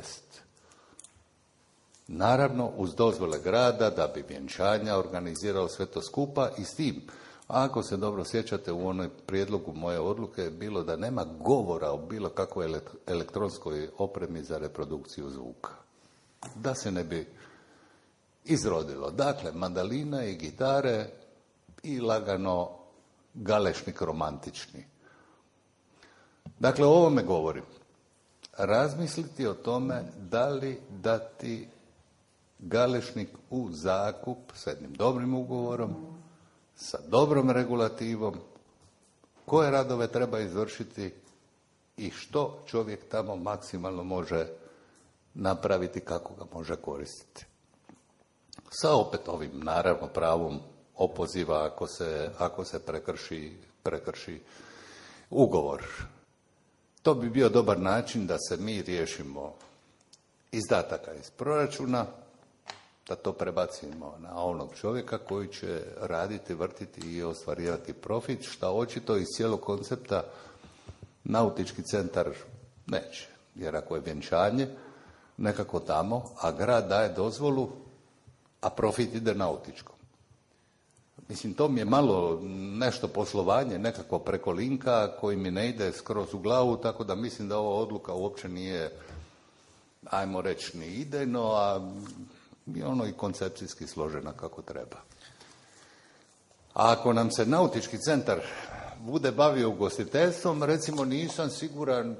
Naravno, uz dozvole grada, da bi vjenčanja organizirao sve to skupa i s tim, ako se dobro sjećate, u onoj prijedlogu moje odluke je bilo da nema govora o bilo kakvoj elektronskoj opremi za reprodukciju zvuka. Da se ne bi izrodilo. Dakle, mandaline i gitare i lagano Galešnik romantični. Dakle, o ovome govorim. Razmisliti o tome da li dati Galešnik u zakup s jednim dobrim ugovorom, sa dobrom regulativom, koje radove treba izvršiti i što čovjek tamo maksimalno može napraviti, kako ga može koristiti. Sa opet ovim, naravno, pravom opoziva ako se prekrši ugovor. To bi bio dobar način da se mi riješimo izdataka iz proračuna, da to prebacimo na onog čovjeka koji će raditi, vrtiti i ostvarivati profit, što očito iz cijelog koncepta nautički centar neće. Jer ako je vjenčanje nekako tamo, a grad daje dozvolu, a profit ide nautičkom. Mislim, to mi je malo nešto poslovanje, nekako preko linka koji mi ne ide skroz u glavu, tako da mislim da ova odluka uopće nije, ajmo reći, ni idejno, a i ono i koncepcijski složena kako treba. A ako nam se nautički centar bude bavio ugostiteljstvom, recimo nisam siguran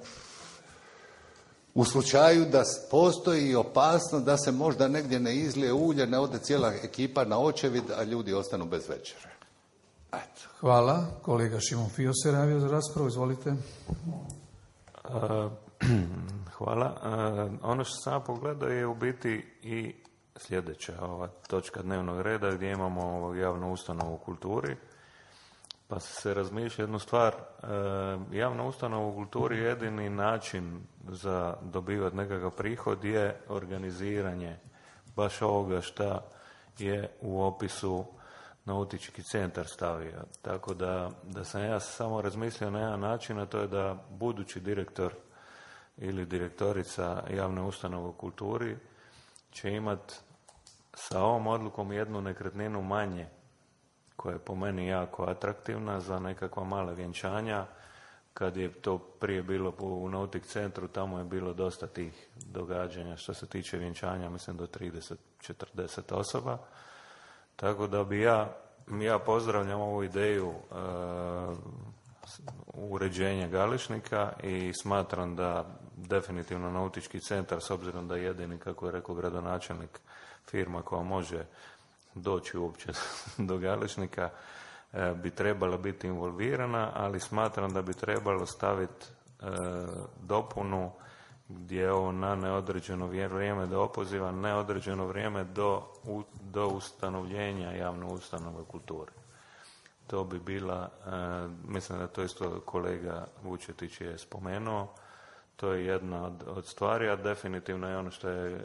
u slučaju da postoji opasnost da se možda negdje ne izlije ulje, ne ode cijela ekipa na očevid, a ljudi ostanu bez večere. Eto. Hvala. Kolega Šimon Fio se javio za raspravu. Izvolite. Hvala. Ono što sam pogledao je u biti i sljedeća ova točka dnevnog reda gdje imamo javnu ustanovu u kulturi. Pa se razmišlja jednu stvar, javna ustanova u kulturi je jedini način za dobivati nekakav prihod je organiziranje baš ovoga šta je u opisu nautički centar stavio. Tako da sam ja samo razmislio na jedan način, a to je da budući direktor ili direktorica javne ustanove u kulturi će imati sa ovom odlukom jednu nekretninu manje, koja je po meni jako atraktivna za nekakva mala vjenčanja. Kad je to prije bilo u Nautik centru, tamo je bilo dosta tih događanja što se tiče vjenčanja, mislim do 30-40 osoba. Tako da bi ja pozdravljam ovu ideju uređenja Gališnika i smatram da definitivno nautički centar, s obzirom da je jedini, kako je rekao gradonačelnik, firma koja može doći uopće do Gališnika, bi trebala biti involvirana, ali smatram da bi trebalo staviti dopunu gdje je ovo na neodređeno vrijeme do opoziva, neodređeno vrijeme do ustanovljenja javne ustanove kulture. To bi bila, mislim da to isto kolega Vučetić je spomenuo, to je jedna od stvari, a definitivno je ono što je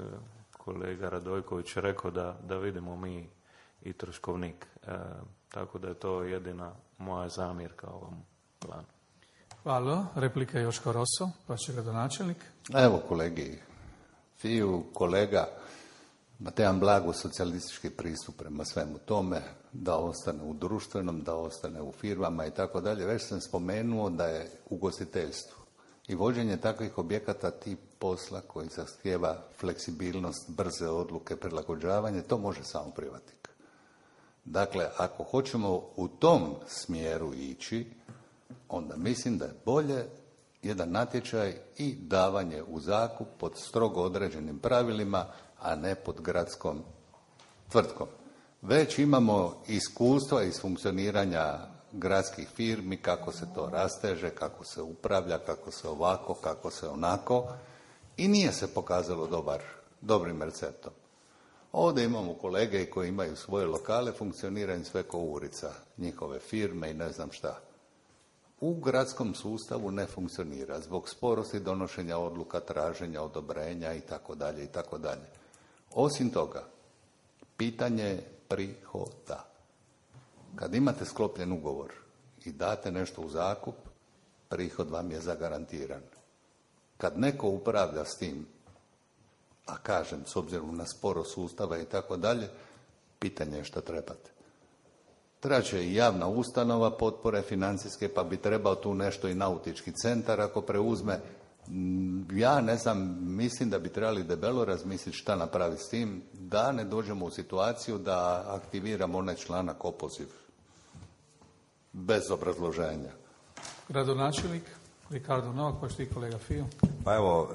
kolega Radojković rekao da vidimo mi i troškovnik. Tako da je to jedina moja zamjerka ovom planu. Hvala. Replika Joško Roso, vaš gradonačelnik. Evo kolegi Fiju, kolega, imate jedan blago socijalistički pristup prema svemu tome, da ostane u društvenom, da ostane u firmama i tako dalje. Već sam spomenuo da je ugostiteljstvo i vođenje takvih objekata tip posla koji zahtijeva fleksibilnost, brze odluke, prilagođavanje, to može samo privatnik. Dakle, ako hoćemo u tom smjeru ići, onda mislim da je bolje jedan natječaj i davanje u zakup pod strogo određenim pravilima, a ne pod gradskom tvrtkom. Već imamo iskustva iz funkcioniranja gradskih firmi, kako se to rasteže, kako se upravlja, kako se ovako, kako se onako, i nije se pokazalo dobrim receptom. Ovdje imamo kolege koji imaju svoje lokale, funkcioniraju sve ko urica, njihove firme i ne znam šta. U gradskom sustavu ne funkcionira zbog sporosti donošenja odluka, traženja odobrenja i tako dalje i tako dalje. Osim toga, pitanje je prihoda. Kad imate sklopljen ugovor i date nešto u zakup, prihod vam je zagarantiran. Kad neko upravlja s tim, a kažem, s obzirom na sporo sustava i tako dalje, pitanje je šta trebate. Treće, i javna ustanova potpore financijske, pa bi trebao tu nešto i nautički centar ako preuzme. Ja ne znam, mislim da bi trebali debelo razmisliti šta napraviti s tim, da ne dođemo u situaciju da aktiviramo onaj članak opoziv bez obrazloženja. Gradonačelnik Ricardo Novak, pa što i kolega Fio. Pa evo,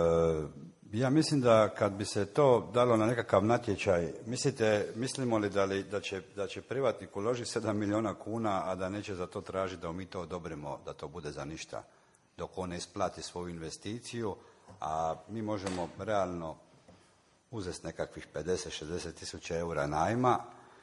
ja mislim da kad bi se to dalo na nekakav natječaj, mislimo li da će privatnik uložiti 7 milijuna kuna, a da neće za to tražiti da mi to odobrimo, da to bude za ništa, dok on ne isplati svoju investiciju, a mi možemo realno uzeti nekakvih 50-60 tisuća eura najma,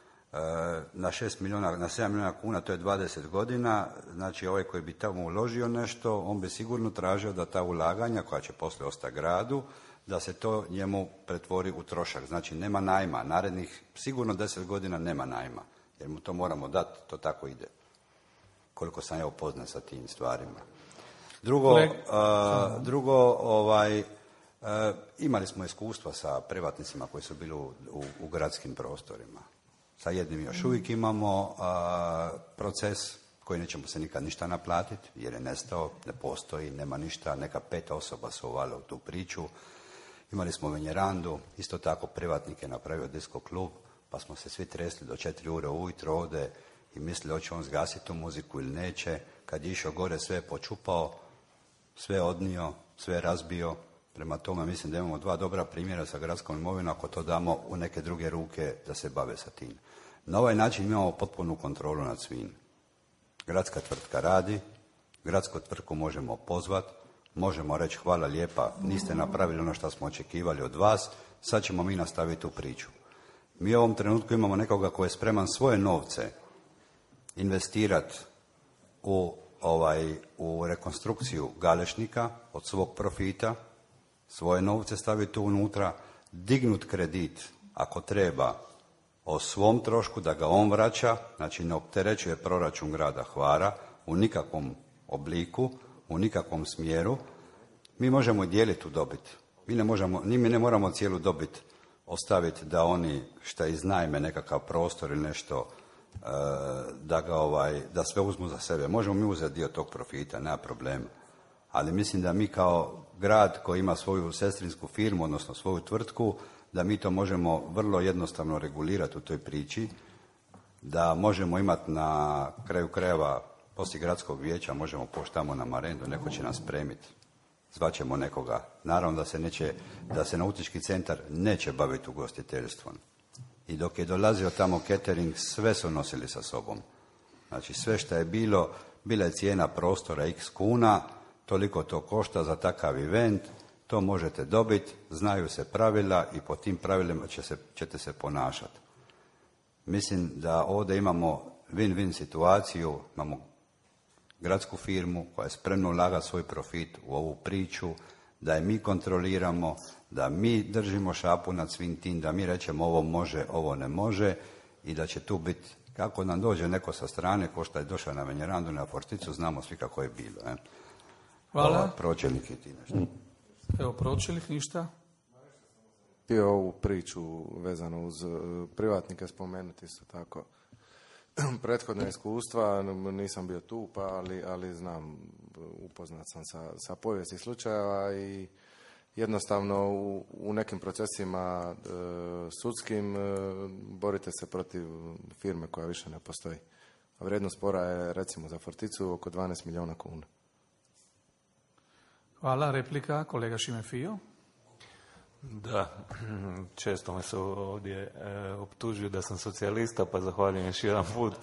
na 7 milijuna kuna, to je 20 godina, znači ovaj koji bi tamo uložio nešto, on bi sigurno tražio da ta ulaganja, koja će poslije ostati gradu, da se to njemu pretvori u trošak. Znači nema najma, narednih sigurno 10 godina nema najma, jer mu to moramo dati, to tako ide. Koliko sam ja upoznat sa tim stvarima. Drugo, imali smo iskustva sa privatnicima koji su bili u gradskim prostorima. Sa jednim još uvijek imamo proces koji nećemo se nikad ništa naplatiti, jer je nestao, ne postoji, nema ništa, neka 5 osoba su uvale u tu priču. Imali smo Venjerandu, isto tako privatnik je napravio disko klub, pa smo se svi tresli do 4 ure ujutro ovdje i mislili hoće on zgasiti tu muziku ili neće. Kad je išao gore, sve je počupao, sve odnio, sve razbio. Prema tome mislim da imamo 2 dobra primjera sa gradskom imovinom ako to damo u neke druge ruke da se bave sa tim. Na ovaj način imamo potpunu kontrolu nad svim. Gradska tvrtka radi, gradsku tvrtku možemo pozvati, možemo reći hvala lijepa, niste napravili ono što smo očekivali od vas, sad ćemo mi nastaviti tu priču. Mi u ovom trenutku imamo nekoga koji je spreman svoje novce investirati u rekonstrukciju Galešnika od svog profita, svoje novce staviti tu unutra, dignut kredit ako treba o svom trošku da ga on vraća, znači ne opterećuje proračun grada Hvara u nikakvom obliku, u nikakvom smjeru. Mi možemo dijeliti tu dobit. Mi ne moramo cijelu dobit ostaviti da oni šta iznajme nekakav prostor ili nešto da sve uzmu za sebe. Možemo mi uzeti dio tog profita, nema problema. Ali mislim da mi kao grad koji ima svoju sestrinsku firmu, odnosno svoju tvrtku, da mi to možemo vrlo jednostavno regulirati u toj priči, da možemo imati na kraju krajeva poslije gradskog vijeća, možemo poći tamo na marendu, neko će nas spremiti, zvaćemo nekoga. Naravno da se nautički centar neće baviti ugostiteljstvom. I dok je dolazio tamo catering, sve su nosili sa sobom. Znači sve što je bilo, bila je cijena prostora x kuna, toliko to košta za takav event, to možete dobiti, znaju se pravila i po tim pravilima ćete se ponašati. Mislim da ovdje imamo win-win situaciju, imamo gradsku firmu koja je spremna ulagati svoj profit u ovu priču, da je mi kontroliramo, da mi držimo šapu nad svim tim, da mi rećemo ovo može, ovo ne može i da će tu biti, kako nam dođe neko sa strane, ko što je došao na Venjerandu, na Forticu, znamo svi kako je bilo. Hvala. Pročelnik i ti nešto. Evo, pročelnik, ništa? Htio ovu priču vezano uz privatnike spomenuti isto tako. Prethodna iskustva, nisam bio tu, ali znam, upoznat sam sa povijesti slučajeva i jednostavno u nekim procesima sudskim borite se protiv firme koja više ne postoji. A vrijednost spora je recimo za Forticu oko 12 milijuna kuna. Hvala. Replika, kolega Šime Fio. Da, često me se ovdje optužuju da sam socijalista, pa zahvaljujem još jedan put.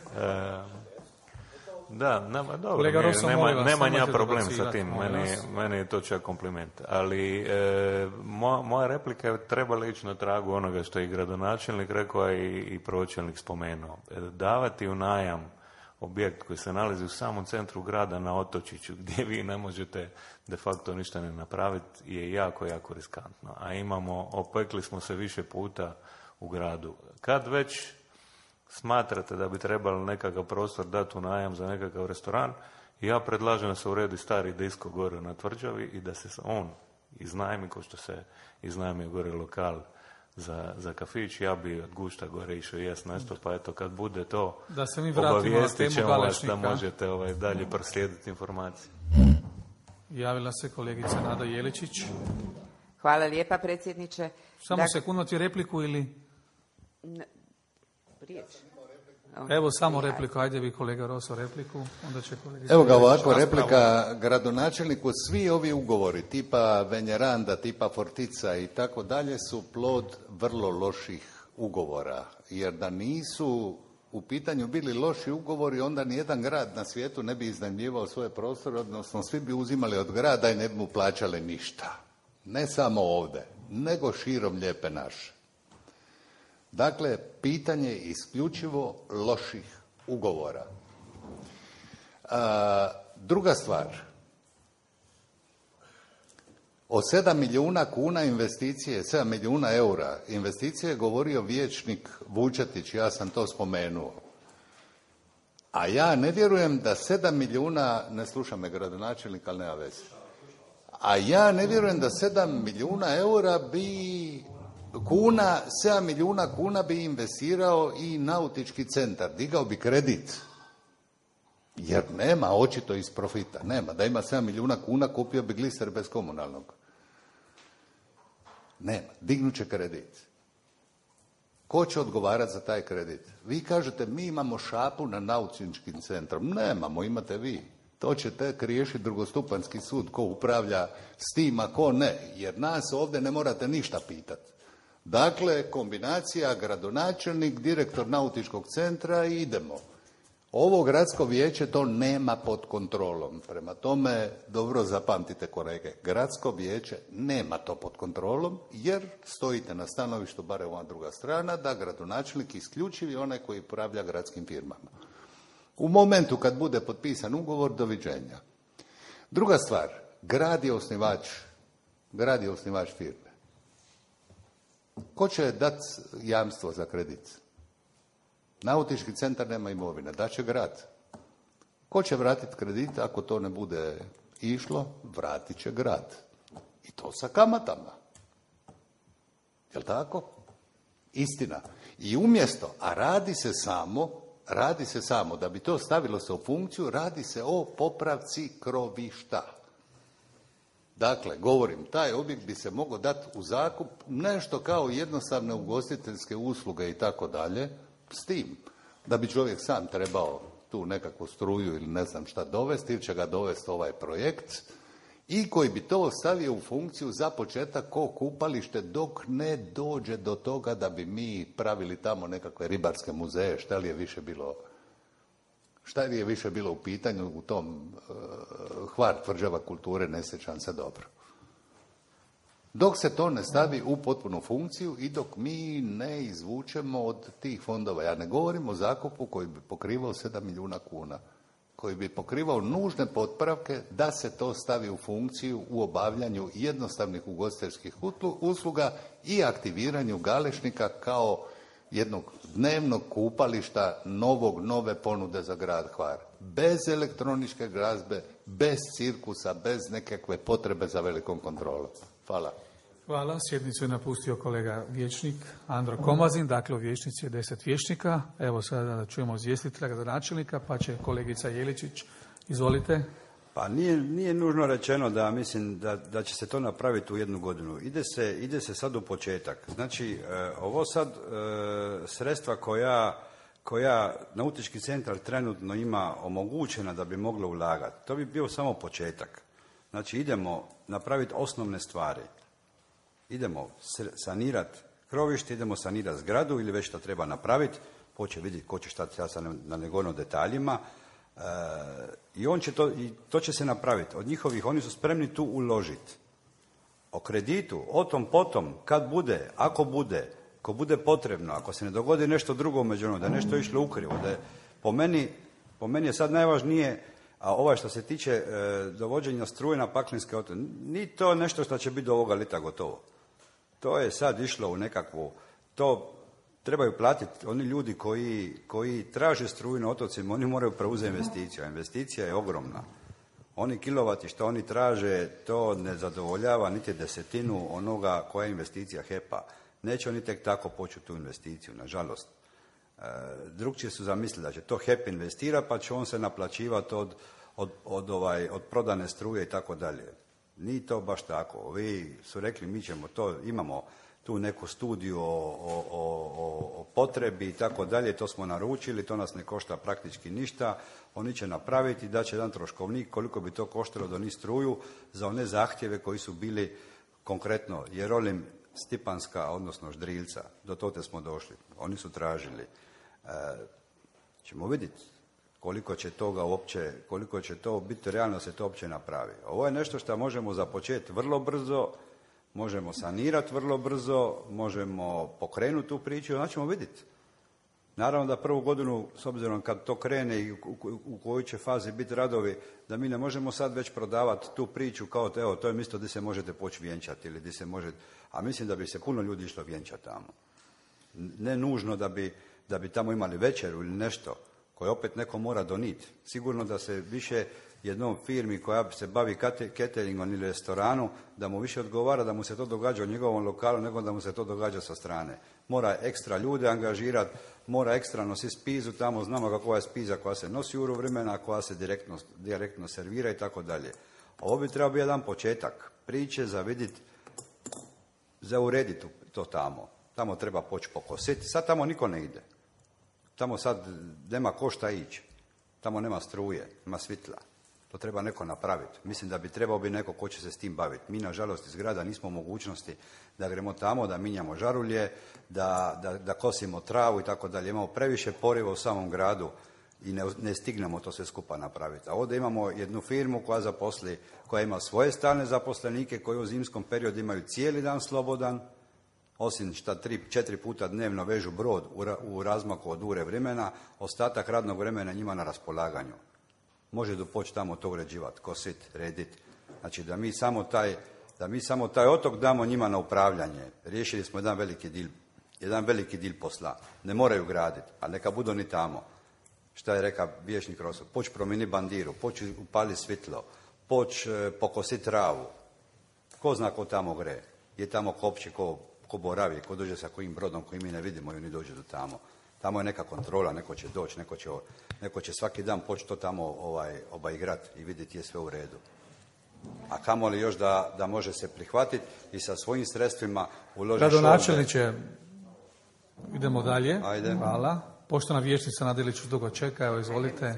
Dobro, nemam ja problem sa tim, meni je to čak kompliment. Ali moja replika je trebala ići na tragu onoga što je i gradonačelnik rekao, a i pročelnik spomenuo. Davati u najam objekt koji se nalazi u samom centru grada na otočiću, gdje vi ne možete de facto ništa ne napraviti, je jako, jako riskantno. A opekli smo se više puta u gradu. Kad već smatrate da bi trebali nekakav prostor dati u najam za nekakav restoran, ja predlažem da se uredi stari disko gore na Tvrđavi i da se on iznajmi, kao što se iznajmio gore lokal za kafić. Ja bi od gušta gore išao jest nešto, pa eto kad bude to da se mi vratimo na temu Galešnika, da možete dalje proslijediti informacije. Javila se kolegica Nada Jeličić. Hvala lijepa, predsjedniče. Samo sekundu ti repliku ili? Riječ. Evo samo repliku, ajde vi kolega Roso repliku, onda će kolega... Evo ga ovako, replika gradonačelniku, svi ovi ugovori tipa Venjeranda, tipa Fortica i tako dalje su plod vrlo loših ugovora, jer da nisu u pitanju bili loši ugovori, onda nijedan grad na svijetu ne bi iznajmljivao svoje prostore, odnosno svi bi uzimali od grada i ne bi mu plaćali ništa. Ne samo ovdje, nego širom lijepe naše. Dakle, pitanje je isključivo loših ugovora. Druga stvar, o 7 milijuna kuna investicije, 7 milijuna eura investicije je govorio vijećnik Vučetić, ja sam to spomenuo. A ja ne vjerujem da 7 milijuna, ne sluša me gradonačelnik, ali nema veze. A ja ne vjerujem da 7 milijuna eura kuna, 7 milijuna kuna bi investirao i nautički centar, digao bi kredit. Jer nema, očito iz profita, nema. Da ima 7 milijuna kuna, kupio bi gliser bez komunalnog. Nema, dignut će kredit. Ko će odgovarati za taj kredit? Vi kažete, mi imamo šapu na nautičkim centrom. Nemamo, imate vi. To će tek riješiti drugostupanjski sud ko upravlja s tim, a ko ne. Jer nas ovdje ne morate ništa pitati. Dakle, kombinacija gradonačelnik, direktor nautičkog centra i idemo. Ovo gradsko vijeće to nema pod kontrolom. Prema tome, dobro zapamtite kolege, gradsko vijeće nema to pod kontrolom jer stojite na stanovištu, bare ova druga strana, da gradonačelnik isključivi onaj koji upravlja gradskim firmama. U momentu kad bude potpisan ugovor, doviđenja. Druga stvar, grad je osnivač firme. Ko će dati jamstvo za kredit? Nautički centar nema imovine, daće grad. Ko će vratiti kredit ako to ne bude išlo? Vratit će grad. I to sa kamatama. Jel' tako? Istina. I umjesto, a radi se samo, da bi to stavilo se u funkciju, radi se o popravci krovišta. Dakle, govorim, taj objekt bi se mogao dati u zakup nešto kao jednostavne ugostiteljske usluge i tako dalje, s tim da bi čovjek sam trebao tu nekakvu struju ili ne znam šta dovesti, ili će ga dovesti ovaj projekt i koji bi to stavio u funkciju za početak ko kupalište dok ne dođe do toga da bi mi pravili tamo nekakve ribarske muzeje, šta li je više bilo u pitanju u tom Hvar tvrđava kulture, ne sjećam se dobro. Dok se to ne stavi u potpunu funkciju i dok mi ne izvučemo od tih fondova. Ja ne govorim o zakupu koji bi pokrivao 7 milijuna kuna, koji bi pokrivao nužne potpravke da se to stavi u funkciju u obavljanju jednostavnih ugostiteljskih usluga i aktiviranju Galešnika kao jednog dnevnog kupališta nove ponude za grad Hvar. Bez elektroničke glazbe, bez cirkusa, bez nekakve potrebe za velikom kontrolom. Hvala. Hvala. Sjednicu je napustio kolega vijećnik Andro Komazin, dakle u vijećnici je 10 vijećnika. Evo sada da čujemo izvjestitelja gradonačelnika, pa će kolegica Jeličić. Izvolite. Pa nije nužno rečeno da mislim da će se to napraviti u 1 godinu. Ide se sad u početak. Znači, ovo sad sredstva koja nautički centar trenutno ima omogućena da bi moglo ulagati, to bi bio samo početak. Znači, idemo napraviti osnovne stvari. Idemo sanirati krovište, idemo sanirati zgradu ili već što treba napraviti. Hoće vidjeti ko će šta, ja sam ne govorim o detaljima. I to će se napraviti. Od njihovih, oni su spremni tu uložiti. O kreditu, o tom potom, kad bude, ako bude, ko bude potrebno, ako se ne dogodi nešto drugo među da je nešto išlo ukrivo, da je, po meni je sad najvažnije, a ovaj što se tiče dovođenja struje na Paklenske otoke, ni to nešto što će biti do ovoga lita gotovo. To je sad išlo u nekakvu, to trebaju platiti oni ljudi koji traže struju na otocima, oni moraju preuzeti investiciju, a investicija je ogromna. Oni kilovati što oni traže, to ne zadovoljava niti 1/10 onoga koja je investicija HEP-a. Neće oni tek tako početi tu investiciju, nažalost. Drugčije su zamislili da će to HEP investira, pa će on se naplaćivati od prodane struje i tako dalje. Nije to baš tako. Ovi su rekli, mi ćemo to, imamo tu neku studiju o potrebi i tako dalje, to smo naručili, to nas ne košta praktički ništa, oni će napraviti, da će jedan troškovnik koliko bi to koštalo donijeti struju za one zahtjeve koji su bili konkretno Jerolim, Stipanska, odnosno Ždrilca, do tote smo došli, oni su tražili. Ćemo vidjeti koliko će to biti realno se to uopće napravi. Ovo je nešto što možemo započeti vrlo brzo, možemo sanirati vrlo brzo, možemo pokrenuti tu priču, znači ćemo vidjeti. Naravno da prvu godinu, s obzirom kad to krene i u kojoj će fazi biti radovi, da mi ne možemo sad već prodavati tu priču kao evo, to je mjesto gdje se možete poći vjenčati ili gdje se može, a mislim da bi se puno ljudi išlo vjenčati tamo. Ne nužno da bi tamo imali večeru ili nešto koje opet neko mora doniti. Sigurno da se više jednom firmi koja se bavi cateringom ili restoranu, da mu više odgovara da mu se to događa u njegovom lokalu nego da mu se to događa sa strane. Mora ekstra ljude angažirati, mora ekstra nositi spizu, tamo znamo kakva je spiza koja se nosi u vremena, koja se direktno servira i tako dalje. Ovo bi trebao biti jedan početak priče za vidjeti, za urediti to tamo. Tamo treba poći pokositi. Sad tamo niko ne ide. Tamo sad nema ko šta ići. Tamo nema struje, nema svitla. To treba neko napraviti. Mislim da bi trebao biti neko ko će se s tim baviti. Mi, nažalost, iz grada nismo u mogućnosti da gremo tamo, da minjamo žarulje, da kosimo travu i tako dalje. Imamo previše poriva u samom gradu i ne stignemo to sve skupa napraviti. A ovdje imamo jednu firmu koja ima svoje stalne zaposlenike koji u zimskom periodu imaju cijeli dan slobodan, osim šta 3-4 puta dnevno vežu brod u razmaku od ure vremena, ostatak radnog vremena njima na raspolaganju. Može dopoći tamo to uređivati, kosit, redit. Znači da mi samo taj otok damo njima na upravljanje. Riješili smo jedan veliki dil posla. Ne moraju graditi, ali neka budu ni tamo. Šta je rekao vijećnik Rosov? Poći promijeni bandiru, poći upali svitlo, poći pokositi travu. Ko zna ko tamo gre? Je tamo kopči, ko boravi, ko dođe sa kojim brodom koji mi ne vidimo i oni dođu do tamo. Tamo je neka kontrola, neko će doći, neko će svaki dan poći to tamo obaigrati i vidjeti je sve u redu. A kamoli još da može se prihvatiti i sa svojim sredstvima uložiti. Gradonačelniče, idemo dalje. Ajde. Hvala. Poštovana vijećnica Nadilić dugo čeka, evo izvolite.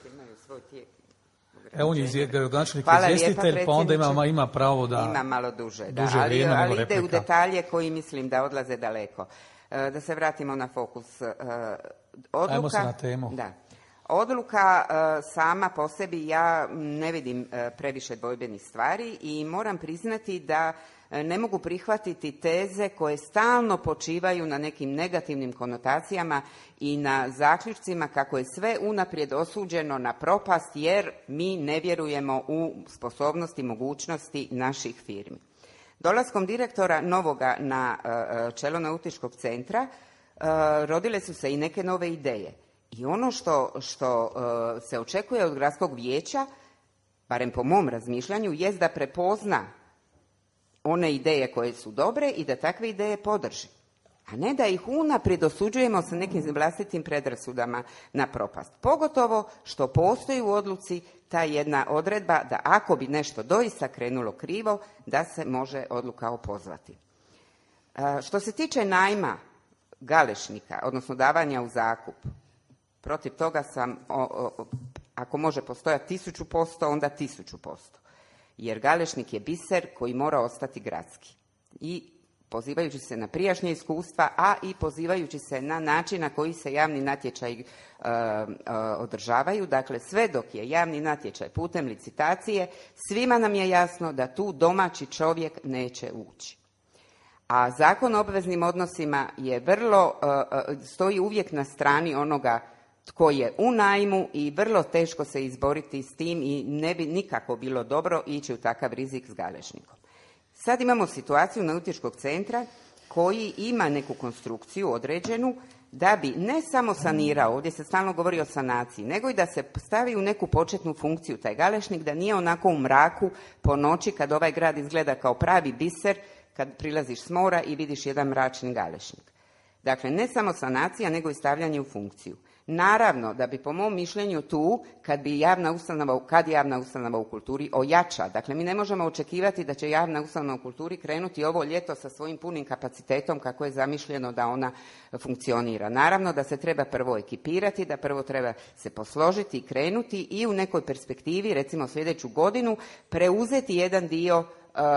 Evo on je gradonačelnik izvjestitelj, pa onda ima pravo da... Ima malo duže, vrijeme, ali ide u detalje koji mislim da odlaze daleko. Da se vratimo na fokus. Odluka, ajmo se na temu. Da. Odluka sama po sebi, ja ne vidim previše dvojbenih stvari i moram priznati da ne mogu prihvatiti teze koje stalno počivaju na nekim negativnim konotacijama i na zaključcima kako je sve unaprijed osuđeno na propast jer mi ne vjerujemo u sposobnosti, mogućnosti naših firmi. Dolaskom direktora novoga na čelo nautičkog centra rodile su se i neke nove ideje. I ono što se očekuje od gradskog vijeća, barem po mom razmišljanju, jest da prepozna one ideje koje su dobre i da takve ideje podrži. A ne da ih unaprijed osuđujemo sa nekim vlastitim predrasudama na propast. Pogotovo što postoji u odluci ta jedna odredba da ako bi nešto doista krenulo krivo, da se može odluka opozvati. Što se tiče najma Galešnika, odnosno davanja u zakup, protiv toga sam, ako može postojati 1000%, onda 1000%. Jer Galešnik je biser koji mora ostati gradski. I pozivajući se na prijašnje iskustva, a i pozivajući se na način na koji se javni natječaj održavaju. Dakle, sve dok je javni natječaj putem licitacije, svima nam je jasno da tu domaći čovjek neće ući. A Zakon o obveznim odnosima je stoji uvijek na strani onoga tko je u najmu i vrlo teško se izboriti s tim i ne bi nikako bilo dobro ići u takav rizik s Galešnikom. Sad imamo situaciju nautičkog centra koji ima neku konstrukciju određenu da bi ne samo sanirao, ovdje se stalno govori o sanaciji, nego i da se stavi u neku početnu funkciju taj Galešnik, da nije onako u mraku po noći kad ovaj grad izgleda kao pravi biser, kad prilaziš s mora i vidiš jedan mračni Galešnik. Dakle, ne samo sanacija, nego i stavljanje u funkciju. Naravno da bi po mom mišljenju tu, kad javna ustanova u kulturi ojača, dakle mi ne možemo očekivati da će javna ustanova u kulturi krenuti ovo ljeto sa svojim punim kapacitetom kako je zamišljeno da ona funkcionira. Naravno da se treba prvo ekipirati, da prvo treba se posložiti i krenuti i u nekoj perspektivi, recimo sljedeću godinu, preuzeti jedan dio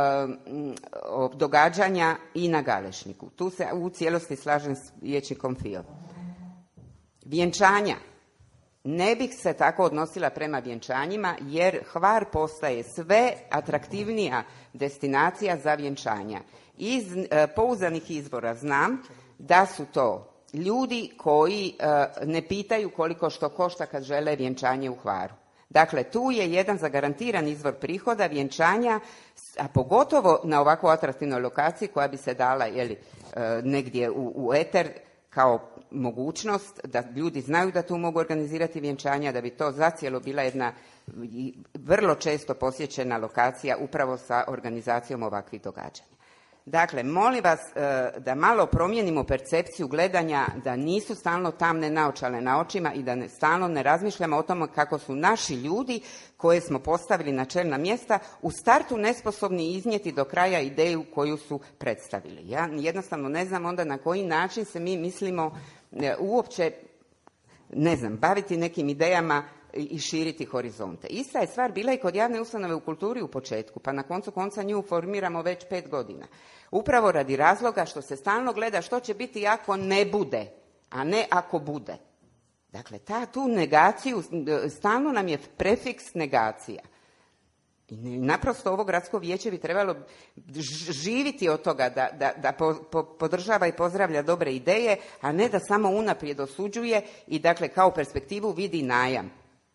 događanja i na Galešniku. Tu se u cijelosti slažem s vijećnikom Fijom. Vjenčanja. Ne bih se tako odnosila prema vjenčanjima jer Hvar postaje sve atraktivnija destinacija za vjenčanja. Iz pouzdanih izvora znam da su to ljudi koji ne pitaju koliko što košta kad žele vjenčanje u Hvaru. Dakle, tu je jedan zagarantiran izvor prihoda vjenčanja, a pogotovo na ovako atraktivnoj lokaciji koja bi se dala negdje u eter kao mogućnost da ljudi znaju da tu mogu organizirati vjenčanja, da bi to zacijelo bila jedna vrlo često posjećena lokacija upravo sa organizacijom ovakvih događanja. Dakle, molim vas da malo promijenimo percepciju gledanja, da nisu stalno tamne naočale na očima i da stalno ne razmišljamo o tome kako su naši ljudi koje smo postavili na čelna mjesta u startu nesposobni iznijeti do kraja ideju koju su predstavili. Ja jednostavno ne znam onda na koji način se mi mislimo uopće, ne znam, baviti nekim idejama i širiti horizonte. Ista je stvar bila i kod javne ustanove u kulturi u početku, pa na koncu konca nju formiramo već 5 godina. Upravo radi razloga što se stalno gleda što će biti ako ne bude, a ne ako bude. Dakle, tu negaciju, stalno nam je prefiks negacija. I naprosto ovo gradsko vijeće bi trebalo živiti od toga da podržava i pozdravlja dobre ideje, a ne da samo unaprijed osuđuje i dakle kao perspektivu vidi najam.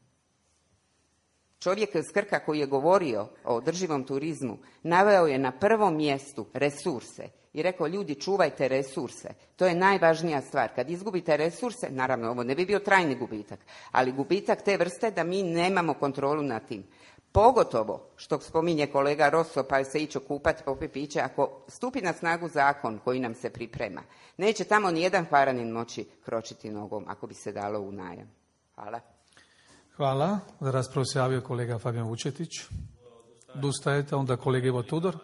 Čovjek iz Krka koji je govorio o održivom turizmu naveo je na prvom mjestu resurse i rekao ljudi čuvajte resurse. To je najvažnija stvar. Kad izgubite resurse, naravno ovo ne bi bio trajni gubitak, ali gubitak te vrste da mi nemamo kontrolu nad tim. Pogotovo što spominje kolega Rosso pa se ići okupati popiti piće, ako stupi na snagu zakon koji nam se priprema, neće tamo nijedan Hvaranin moći kročiti nogom ako bi se dalo u najam. Hvala. Hvala. Za raspravu se javio kolega Fabijan Vučetić. Odustajete, onda kolega Ivo Tudor.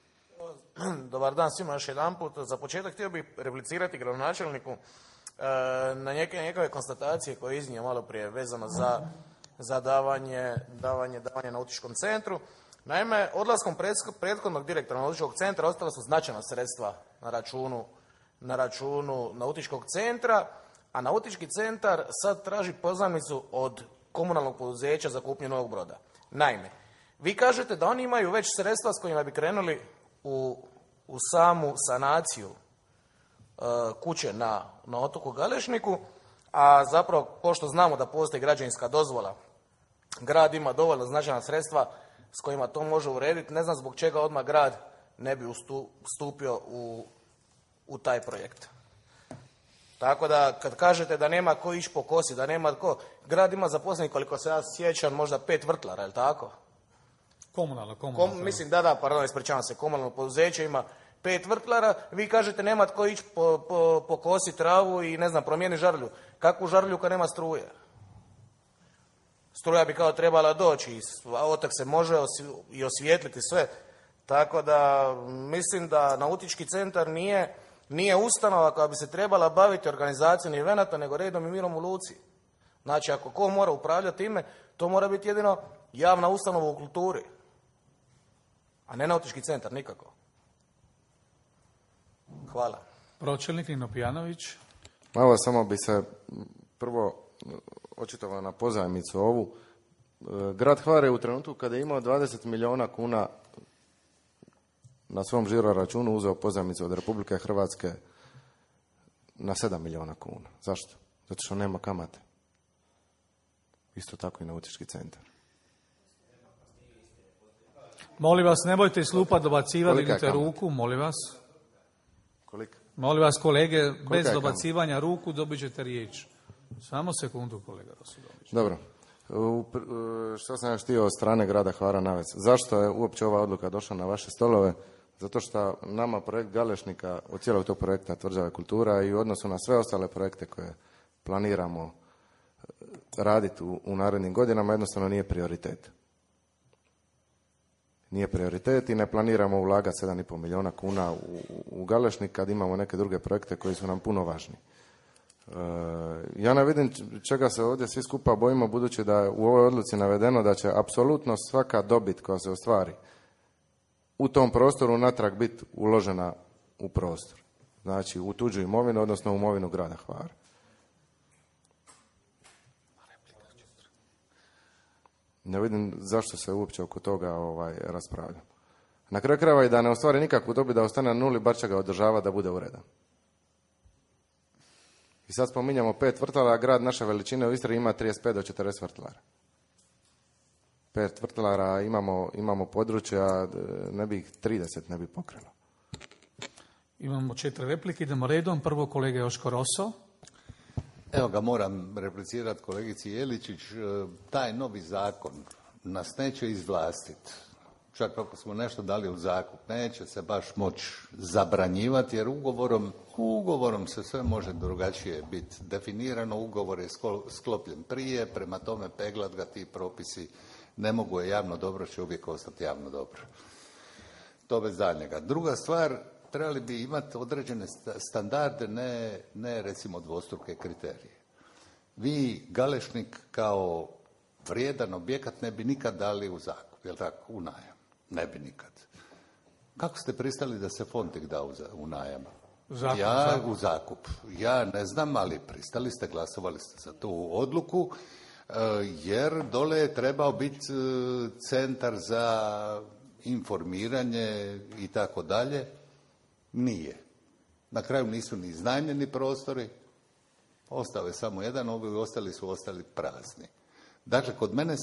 Dobar dan svima još jedanput. Za početak htio bih replicirati gradonačelniku na njegove konstatacije koje je iznio malo prije vezano za davanje nautičkom centru. Naime, odlaskom prethodnog direktora nautičkog centra ostala su značajna sredstva na računu nautičkog centra, a nautički centar sad traži pozajmicu od komunalnog poduzeća za kupnju novog broda. Naime, vi kažete da oni imaju već sredstva s kojima bi krenuli u samu sanaciju kuće na otoku Galešniku, a zapravo, pošto znamo da postoji građevinska dozvola, grad ima dovoljno značajna sredstva s kojima to može urediti, ne znam zbog čega odmah grad ne bi ustupio u taj projekt. Tako da, kad kažete da nema ko ići po kosi, da nema ko, grad ima zaposlenih, koliko se ja sjećam, možda 5 vrtlara, je li tako? Komunalno. Mislim, ispričavam se, komunalno poduzeće ima 5 vrtlara, vi kažete nema tko ići po kosi travu i, ne znam, promijeni žarulju. Kakvu žarulju kad nema struje? Struja bi kao trebala doći, a otok se može i osvijetliti sve. Tako da, mislim da nautički centar nije ustanova koja bi se trebala baviti organizacijom evenata, nego redom i mirom u luci. Znači, ako ko mora upravljati time, to mora biti jedino javna ustanova u kulturi, a ne nautički centar, nikako. Hvala. Pročelnik Nino Pijanović. Malo samo bi se prvo očitovao na pozajmicu ovu. Grad Hvar je u trenutku kada je imao 20 milijuna kuna na svom žiro računu uzeo pozajmicu od Republike Hrvatske na 7 milijuna kuna. Zašto? Zato što nema kamate. Isto tako i nautički centar. Molim vas, nemojte slupat dobacivati, dignite ruku, molim vas. Kolika? Molim vas, kolege, bez dobacivanja ruku dobit ćete riječ. Samo sekundu, kolega Rosudović. Dobro. Što sam još htio od strane grada Hvara navesti? Zašto je uopće ova odluka došla na vaše stolove? Zato što nama projekt Galešnika od cijelog tog projekta Tvrđava kultura i u odnosu na sve ostale projekte koje planiramo raditi u narednim godinama jednostavno nije prioritet. Nije prioritet i ne planiramo ulagati 7,5 milijuna kuna u Galešnik kad imamo neke druge projekte koji su nam puno važni. Ja ne vidim čega se ovdje svi skupa bojimo, budući da je u ovoj odluci navedeno da će apsolutno svaka dobit koja se ostvari u tom prostoru natrag biti uložena u prostor. Znači u tuđu imovinu, odnosno u imovinu grada Hvara. Ne vidim zašto se uopće oko toga raspravlja. Na kraju krajeva i da ne ostvari nikakvu dobit, da ostane na nuli, bar će ga održava da bude uredan. I sad spominjamo 5 vrtlara, a grad naše veličine u Istri ima 35 do 40 vrtlara. 5 vrtlara imamo područja, ne bi ih 30 ne bi pokrilo. Imamo 4 replike, idemo redom. Prvo kolega Joško Rosso. Evo ga, moram replicirati kolegici Jeličić. Taj novi zakon nas neće izvlastiti. čak ako smo nešto dali u zakup, neće se baš moći zabranjivati, jer ugovorom se sve može drugačije biti definirano, ugovor je sklopljen prije, prema tome peglat ga ti propisi ne mogu, je javno dobro, će uvijek ostati javno dobro. To bez daljnjega. Druga stvar, trebali bi imati određene standarde, ne recimo dvostruke kriterije. Vi Galešnik kao vrijedan objekat ne bi nikad dali u zakup, jel tako, u najam. Ne bi nikad. Kako ste pristali da se Fontik da u najam? U zakup. Ja ne znam, ali pristali ste, glasovali ste za tu odluku, jer dole je trebao biti centar za informiranje i tako dalje. Nije. Na kraju nisu ni iznajmljeni prostori, ostao je samo jedan, ovi ostali su ostali prazni. Dakle,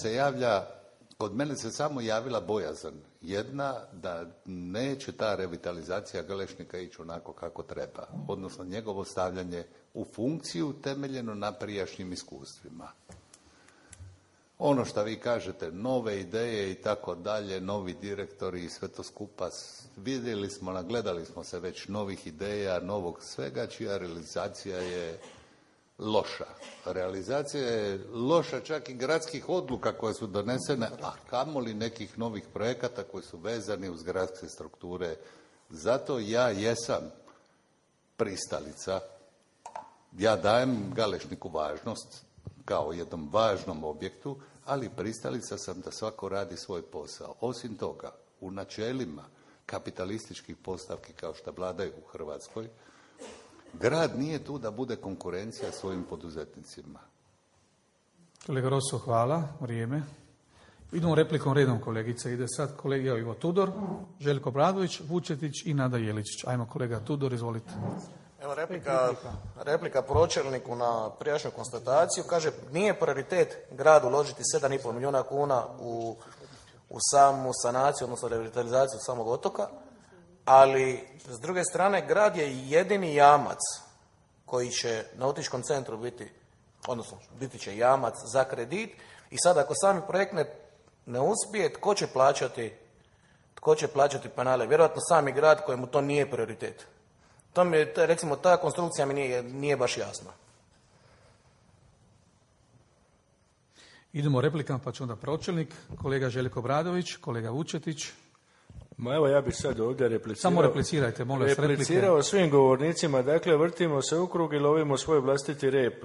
kod mene se samo javila bojazan jedna, da neće ta revitalizacija Galešnika ići onako kako treba, odnosno njegovo stavljanje u funkciju temeljeno na prijašnjim iskustvima. Ono što vi kažete, nove ideje i tako dalje, novi direktori i sve to skupa, vidjeli smo, nagledali smo se već novih ideja, novog svega, čija realizacija je loša. Realizacija je loša čak i gradskih odluka koje su donesene, a kamoli nekih novih projekata koji su vezani uz gradske strukture. Zato ja jesam pristalica, ja dajem Galešniku važnost kao jednom važnom objektu, ali pristalica sam da svako radi svoj posao. Osim toga, u načelima kapitalističkih postavki kao što vladaju u Hrvatskoj, grad nije tu da bude konkurencija svojim poduzetnicima. Kolega Rosso, hvala. Vrijeme. Idemo replikom redom, kolegice. Ide sad kolega Ivo Tudor, Željko Obradović, Vučetić i Nada Jeličić. Ajmo, kolega Tudor, izvolite. Evo replika pročelniku na prijašnju konstataciju. Kaže, nije prioritet grad uložiti 7,5 milijuna kuna u samu sanaciju, odnosno revitalizaciju samog otoka, ali s druge strane grad je jedini jamac koji će nautičkom centru biti će jamac za kredit i sad ako sami projekt ne uspije, tko će plaćati penale? Vjerojatno sami grad kojemu to nije prioritet. To mi je, recimo, ta konstrukcija mi nije baš jasna. Idemo replikama, pa će onda pročelnik, kolega Željko Obradović, kolega Vučetić. Ma evo, ja bih sad ovdje replicirao. Samo replicirajte, molim vas, replicirao svim govornicima, dakle, vrtimo se u krug i lovimo svoj vlastiti rep.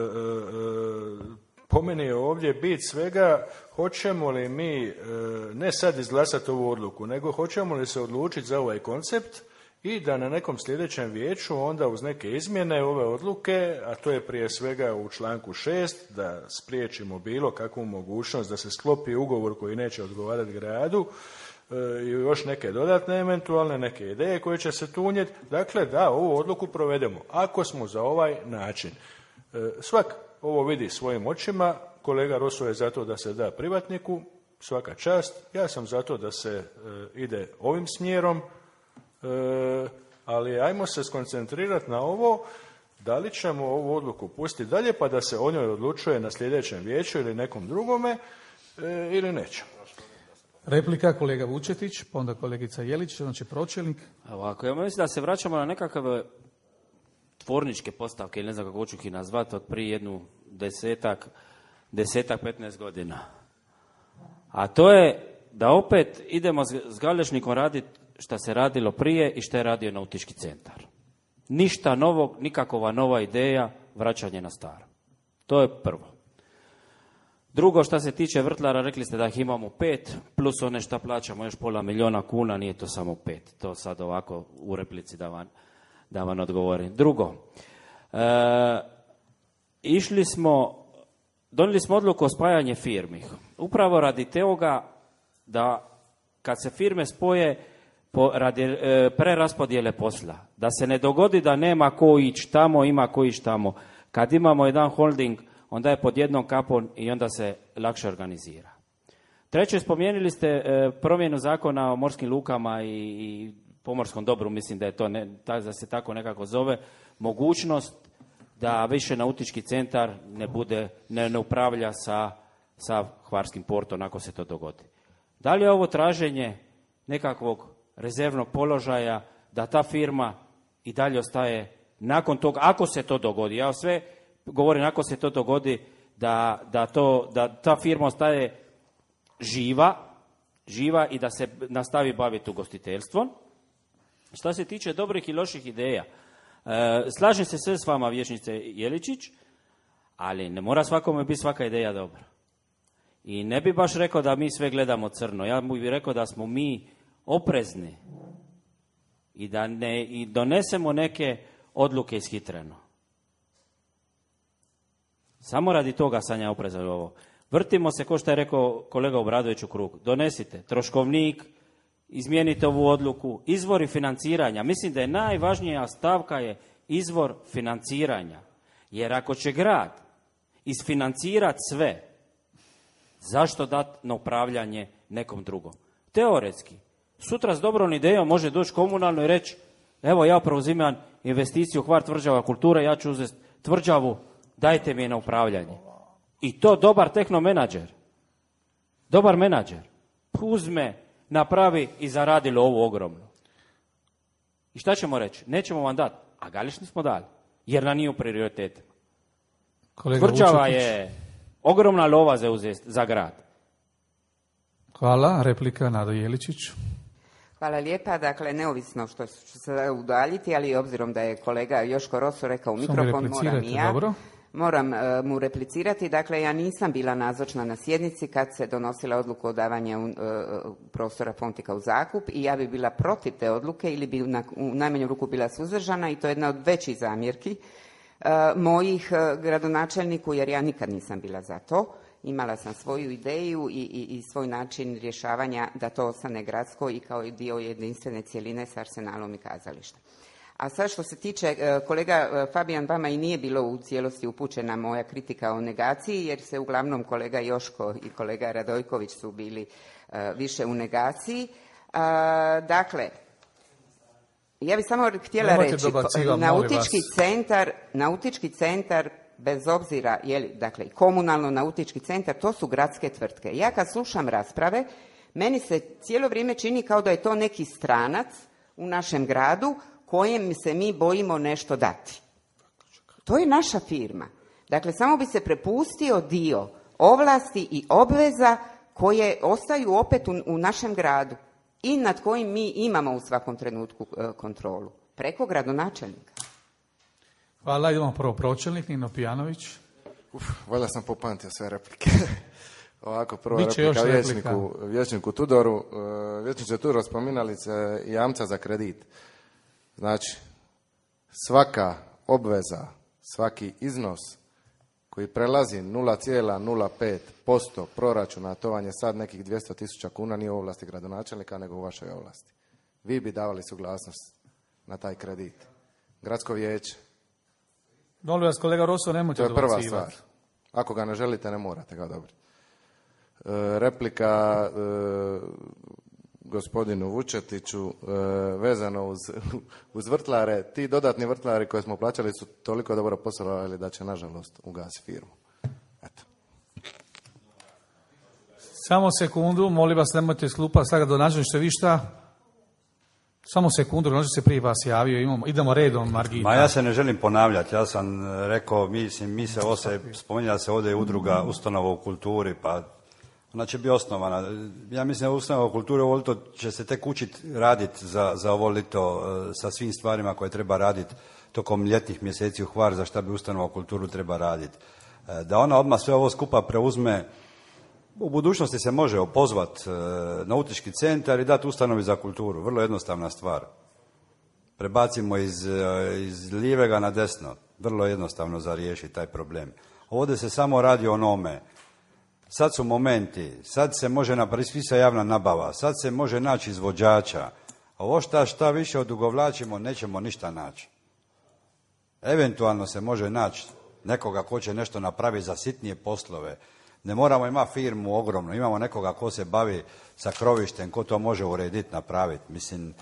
Po meni je ovdje bit svega, hoćemo li mi ne sad izglasati ovu odluku, nego hoćemo li se odlučiti za ovaj koncept i da na nekom sljedećem vijeću onda uz neke izmjene ove odluke, a to je prije svega u članku 6, da spriječimo bilo kakvu mogućnost da se sklopi ugovor koji neće odgovarati gradu, i još neke dodatne eventualne, neke ideje koje će se tu unijeti. Dakle, da ovu odluku provedemo, ako smo za ovaj način. Svak ovo vidi svojim očima, kolega Rosso je zato da se da privatniku, svaka čast, ja sam zato da se ide ovim smjerom, ali ajmo se skoncentrirati na ovo, da li ćemo ovu odluku pustiti dalje pa da se o njoj odlučuje na sljedećem vijeću ili nekom drugome ili nećemo. Replika, kolega Vučetić, pa onda kolegica Jelić, znači pročelnik. Ovako, ja mislim da se vraćamo na nekakve tvorničke postavke, ili ne znam kako ću ih nazvati, od prije jednu 10-15 godina. A to je da opet idemo s Galešnikom raditi šta se radilo prije i šta je radio nautički centar. Ništa novog, nikakva nova ideja, vraćanje na staro. To je prvo. Drugo, što se tiče vrtlara, rekli ste da ih imamo 5, plus one šta plaćamo još $500,000 kuna, nije to samo 5. To sad ovako u replici da vam odgovorim. Drugo, donijeli smo odluku o spajanju firmi. Upravo radi toga da kad se firme spoje radi preraspodjele posla, da se ne dogodi da nema ko ići tamo, ima ko ići tamo. Kad imamo jedan holding, onda je pod jednom kapom i onda se lakše organizira. Treće, spomenuli ste promjenu zakona o morskim lukama i pomorskom dobru, mislim da je to da se tako nekako zove, mogućnost da više nautički centar ne upravlja sa Hvarskim portom ako se to dogodi. Da li je ovo traženje nekakvog rezervnog položaja da ta firma i dalje ostaje nakon toga, ako se to dogodi, ja sve govorim ako se to dogodi, da ta firma ostaje živa i da se nastavi baviti ugostiteljstvom. Što se tiče dobrih i loših ideja, slažem se sve s vama, vijećnice Jeličić, ali ne mora svakome biti svaka ideja dobra. I ne bi baš rekao da mi sve gledamo crno. Ja bih rekao da smo mi oprezni i da ne donesemo neke odluke ishitreno. Samo radi toga sam ja oprezan ovo. Vrtimo se, ko što je rekao kolega Obradović, u krug. Donesite troškovnik, izmijenite ovu odluku, izvori financiranja. Mislim da je najvažnija stavka je izvor financiranja. Jer ako će grad isfinancirati sve, zašto dati na upravljanje nekom drugom? Teoretski. Sutra s dobrom idejom može doći komunalno i reći, evo ja preuzimam investiciju Hvar tvrđava kultura, ja ću uzeti tvrđavu, dajte mi je na upravljanje. I to dobar tehnomenadžer, dobar menadžer, uzme, napravi i zaradilo ovo ogromno. I šta ćemo reći? Nećemo vam dati, a Gališni smo dali, jer nam nije u prioritetima. Tvrđava je ogromna lova za grad. Hvala. Replika Nada Jeličić. Hvala lijepa. Dakle, neovisno što ću se udaljiti, ali obzirom da je kolega Joško Rosso rekao u mikrofon, moram i ja. Dobro. Moram mu replicirati. Dakle, ja nisam bila nazočna na sjednici kad se donosila odluka o davanju prostora Fontika u zakup i ja bi bila protiv te odluke ili bi u najmanju ruku bila suzdržana i to je jedna od većih zamjerki mojih gradonačelniku, jer ja nikad nisam bila za to. Imala sam svoju ideju i svoj način rješavanja da to ostane gradsko i kao dio jedinstvene cjeline s arsenalom i kazališta. A sad što se tiče, kolega Fabijan, vama i nije bilo u cijelosti upućena moja kritika o negaciji, jer se uglavnom kolega Joško i kolega Radojković su bili više u negaciji. Dakle, ja bih samo htjela reći, nautički centar, bez obzira, dakle, komunalno nautički centar, to su gradske tvrtke. Ja kad slušam rasprave, meni se cijelo vrijeme čini kao da je to neki stranac u našem gradu kojem se mi bojimo nešto dati. To je naša firma. Dakle, samo bi se prepustio dio ovlasti i obveza koje ostaju opet u našem gradu i nad kojim mi imamo u svakom trenutku kontrolu. Preko gradonačelnika. Hvala, idemo prvo pročelnik, Nino Pijanović. Valjda sam popamtio sve replike. Ovako, prva replika vijećniku Tudoru. Vijećniče Tudor, spominali se jamca za kredit. Znači, svaka obveza, svaki iznos koji prelazi 0,05% proračuna, to vam je sad nekih 200.000 kuna, nije u ovlasti gradonačelnika, nego u vašoj ovlasti. Vi bi davali suglasnost na taj kredit. Gradsko vijeće. Molim vas, kolega Rosso, nemojte dobacivati. To je prva stvar. Ako ga ne želite, ne morate ga odobriti. Replika gospodinu Vučetiću vezano uz vrtlare. Ti dodatni vrtlari koje smo plaćali su toliko dobro poslovali da će, nažalost, ugasiti firmu. Eto. Samo sekundu, molim vas, nemojte iz klupa slagati do način što vi šta. Samo sekundu, noći se prije vas javio, idemo redom, Margita. Ma ja se ne želim ponavljati, ja sam rekao, spominjala se ovdje udruga ustanova u kulturi, pa ona će biti osnovana. Ja mislim da ustanova u kulturi ovo lito će se tek učiti raditi za ovo lito sa svim stvarima koje treba raditi tokom ljetnih mjeseci u Hvar, za šta bi ustanova u kulturu treba raditi. Da ona odmah sve ovo skupa preuzme. U budućnosti se može opozvati nautički centar i dati ustanovi za kulturu. Vrlo jednostavna stvar. Prebacimo iz lijevega na desno. Vrlo jednostavno za riješiti taj problem. Ovdje se samo radi o onome. Sad su momenti, sad se može napraviti sva javna nabava, sad se može naći izvođača. A ovo šta više odugovlačimo, nećemo ništa naći. Eventualno se može naći nekoga ko će nešto napraviti za sitnije poslove. Ne moramo imati firmu ogromno, imamo nekoga ko se bavi sa krovištem, ko to može urediti, napraviti. Mislim,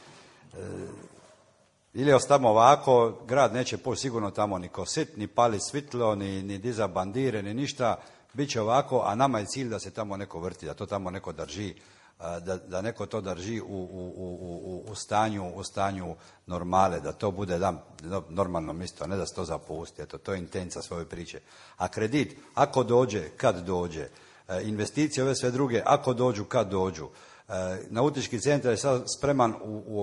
ili ostavimo ovako, grad neće poći sigurno tamo ni kosit, ni pali svitlo, ni diza bandire, ni ništa. Biće ovako, a nama je cilj da se tamo neko vrti, da to tamo neko drži. da neko to drži u stanju normale, da to bude normalno mjesto, a ne da se to zapusti. Eto, to je intenca svoje priče. A kredit, ako dođe, kad dođe, investicije, ove sve druge, ako dođu, kad dođu. Nautički centar je sad spreman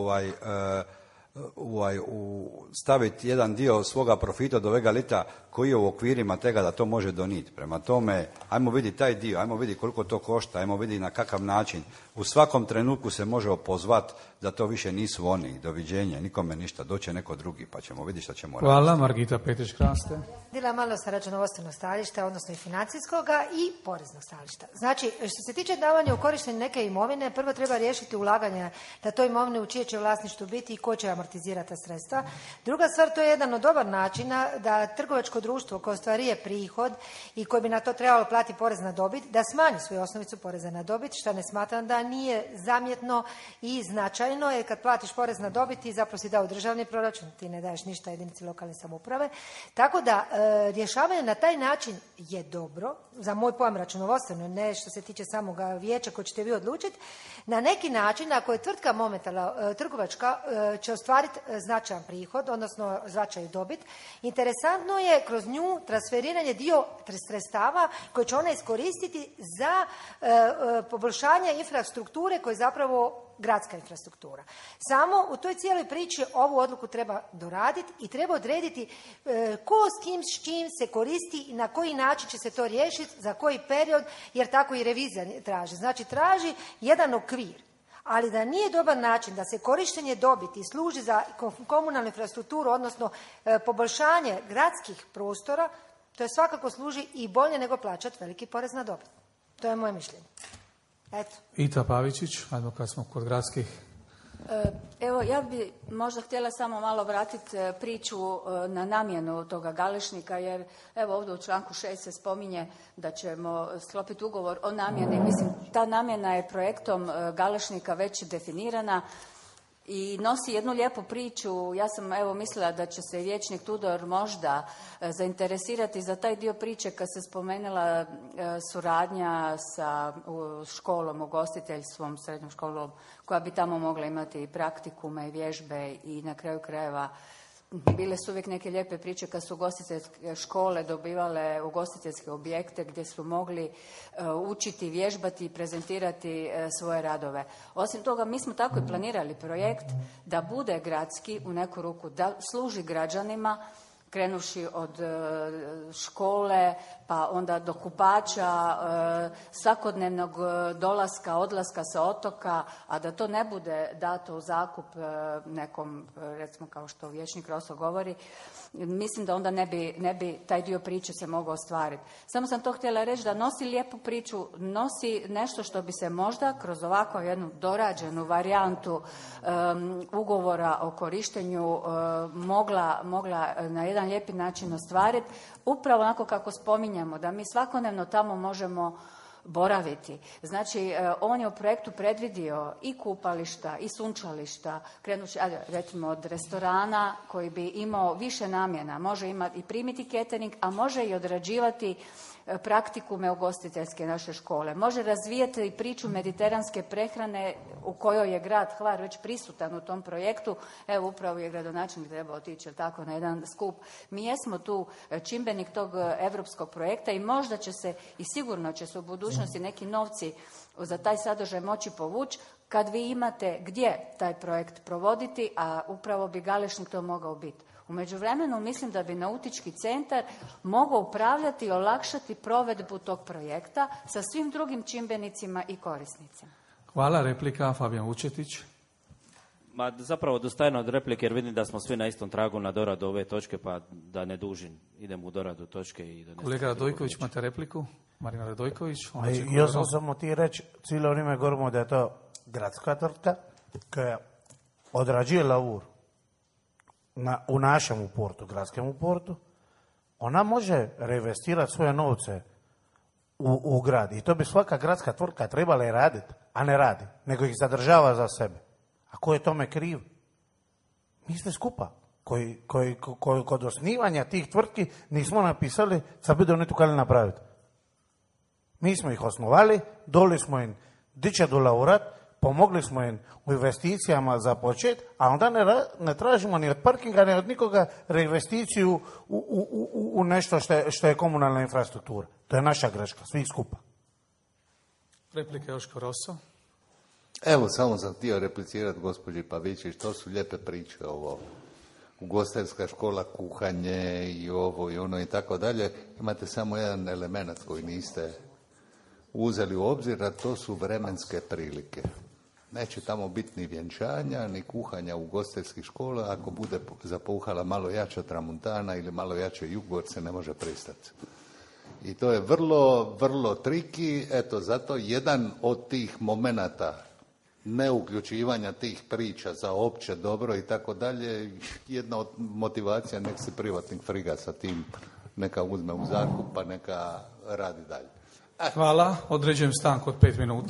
staviti jedan dio svoga profita do Vega Lita koji je u okvirima tega da to može donijeti. Prema tome, ajmo vidjeti taj dio, ajmo vidjeti koliko to košta, ajmo vidjeti na kakav način. U svakom trenutku se može opozvati da to više nisu oni. Doviđenja, nikome ništa, doće neko drugi pa ćemo vidjeti šta ćemo raditi. Hvala, Margita Petrić-Kraste. Dila malo sa računovodstvenog stajališta, odnosno i financijskoga i poreznog stajališta. Znači, što se tiče davanja u korištenje neke imovine, prvo treba riješiti ulaganje na toj imovini u čije će vlasništvu biti i ko će amortizirati ta sredstva. Druga stvar, to je jedan od dobar načina da trgovačko društvo koje ostvaruje prihod i koje bi na to trebalo platiti porez na dobit, da smanji svoju osnovicu poreza na dobit, što ne smatram da nije zamjetno i značajno, jer kad platiš porez na dobit ti zapravo si dao u državni proračun, ti ne daješ ništa jedinici lokalne samouprave. Tako da rješavanje na taj način je dobro, za moj pojam računovodstveno, ne što se tiče samog vijeća koje ćete vi odlučiti. Na neki način, ako je tvrtka momentalna trgovačka, će ostvariti značajan prihod, odnosno značajnu dobit, interesantno je kroz nju transferiranje dio sredstava koje će ona iskoristiti za poboljšanje infrastrukture koje je zapravo gradska infrastruktura. Samo u toj cijeloj priči ovu odluku treba doraditi i treba odrediti ko s kim, s čim se koristi i na koji način će se to riješiti, za koji period, jer tako i revizija traži. Znači, traži jedan okvir, ali da nije dobar način da se korištenje dobiti služi za komunalnu infrastrukturu, odnosno poboljšanje gradskih prostora, to je svakako služi i bolje nego plaćati veliki porez na dobit. To je moje mišljenje. Eto. Ita Pavičić, ajmo kad smo kod gradskih. Evo, ja bi možda htjela samo malo vratiti priču na namjenu toga Galešnika, jer evo ovdje u članku 6 se spominje da ćemo sklopiti ugovor o namjeni. Mislim, ta namjena je projektom Galešnika već definirana i nosi jednu lijepu priču. Ja sam evo mislila da će se vijećnik Tudor možda zainteresirati za taj dio priče kad se spomenula suradnja sa školom, ugostiteljstvom, srednjom školom koja bi tamo mogla imati i praktikume i vježbe i na kraju krajeva bile su uvijek neke lijepe priče kad su ugostiteljske škole dobivale ugostiteljske objekte gdje su mogli učiti, vježbati i prezentirati svoje radove. Osim toga, mi smo tako i planirali projekt da bude gradski u neku ruku, da služi građanima, krenuši od škole, pa onda do kupača, svakodnevnog dolaska, odlaska sa otoka, a da to ne bude dato u zakup nekom, recimo kao što vijećnik Roso govori, mislim da onda ne bi taj dio priče se mogao ostvariti. Samo sam to htjela reći da nosi lijepu priču, nosi nešto što bi se možda kroz ovako jednu dorađenu varijantu ugovora o korištenju mogla na jedan lijepi način ostvariti, upravo onako kako spominjamo, da mi svakodnevno tamo možemo boraviti. Znači, on je u projektu predvidio i kupališta i sunčališta, krenući, recimo od restorana koji bi imao više namjena, može imati i primiti catering, a može i odrađivati praktikume ugostiteljske naše škole. Može razvijati priču mediteranske prehrane u kojoj je grad Hvar već prisutan u tom projektu. Evo, upravo je gradonačelnik trebao otići tako na jedan skup. Mi jesmo tu čimbenik tog evropskog projekta i možda će se i sigurno će se u budućnosti neki novci za taj sadržaj moći povući kad vi imate gdje taj projekt provoditi, a upravo bi Galešnik to mogao biti. U međuvremenu mislim da bi Nautički centar mogao upravljati i olakšati provedbu tog projekta sa svim drugim čimbenicima i korisnicima. Hvala. Replika, Fabijan Vučetić. Ma zapravo odustajno od replike jer vidim da smo svi na istom tragu na doradu ove točke, pa da ne dužim. Idemo u doradu točke. I Kolega Radojković, imate repliku? Marina Radojković. Ja sam samo ti reći, cijelo vrijeme govorimo da je to gradska tvrtka koja odrađuje lavur u našem portu, gradskom portu, ona može reinvestirati svoje novce u grad. I to bi svaka gradska tvrtka trebala i raditi, a ne radi, nego ih zadržava za sebe. A ko je tome kriv? Mi ste skupa, koji kod osnivanja tih tvrtki nismo napisali sad bi oni tukali napraviti. Mi smo ih osnovali, doli smo im diće do laurat, pomogli smo im u investicijama za počet, a onda ne tražimo ni od parkinga, ni od nikoga reinvesticiju u nešto što je komunalna infrastruktura. To je naša greška, svih skupa. Replika Joško Rosso. Evo, samo sam htio replicirati gospođi Pavićić, to su lijepe priče ovo. Ugostiteljska škola, kuhanje i ovo i ono i tako dalje. Imate samo jedan element koji niste uzeli u obzir, a to su vremenske prilike. Neće tamo biti ni vjenčanja, ni kuhanja ugostiteljskih škola. Ako bude zapuhala malo jača tramuntana ili malo jače jugor, se ne može pristati. I to je vrlo, vrlo triki. Eto, zato jedan od tih momenata neuključivanja tih priča za opće dobro i tako dalje, jedna od motivacija nek se privatnik friga sa tim, neka uzme u zakup pa neka radi dalje. Hvala, određujem stanku od 5 minuta.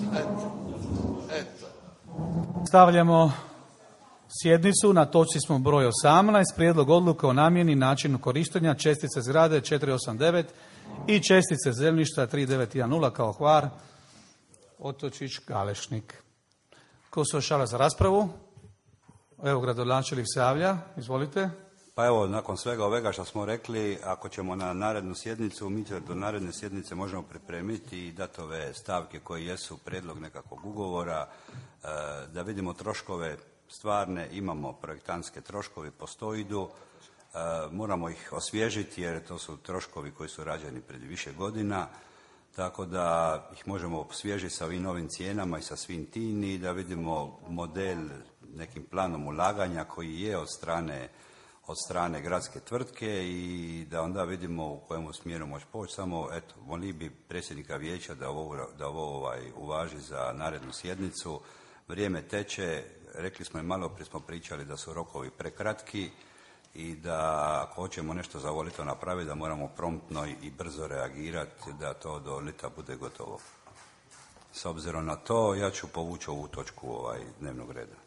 Stavljamo sjednicu, na točci smo broj 18, prijedlog odluke o namjeni i načinu korištenja čestice zgrade 489 i čestice zemljišta 3910 kao Hvar, Otočić, Galešnik. Ko se ošala za raspravu? Evo, gradonačelnik se javlja, izvolite. Pa evo, nakon svega ovega što smo rekli, ako ćemo na narednu sjednicu, mi do naredne sjednice možemo pripremiti i dati ove stavke koje jesu prijedlog nekakvog ugovora, da vidimo troškove stvarne, imamo projektantske troškovi po stojidu, moramo ih osvježiti jer to su troškovi koji su rađeni pred više godina, tako da ih možemo osvježiti sa ovim novim cijenama i sa svim tim i da vidimo model nekim planom ulaganja koji je od strane gradske tvrtke i da onda vidimo u kojemu smjeru može poći. Samo, eto, molio bi predsjednika vijeća da ovo uvaži za narednu sjednicu. Vrijeme teče, rekli smo i malo prije smo pričali da su rokovi prekratki i da ako hoćemo nešto zavolito napraviti, da moramo promptno i brzo reagirati da to do lita bude gotovo. S obzirom na to, ja ću povući ovu točku dnevnog reda.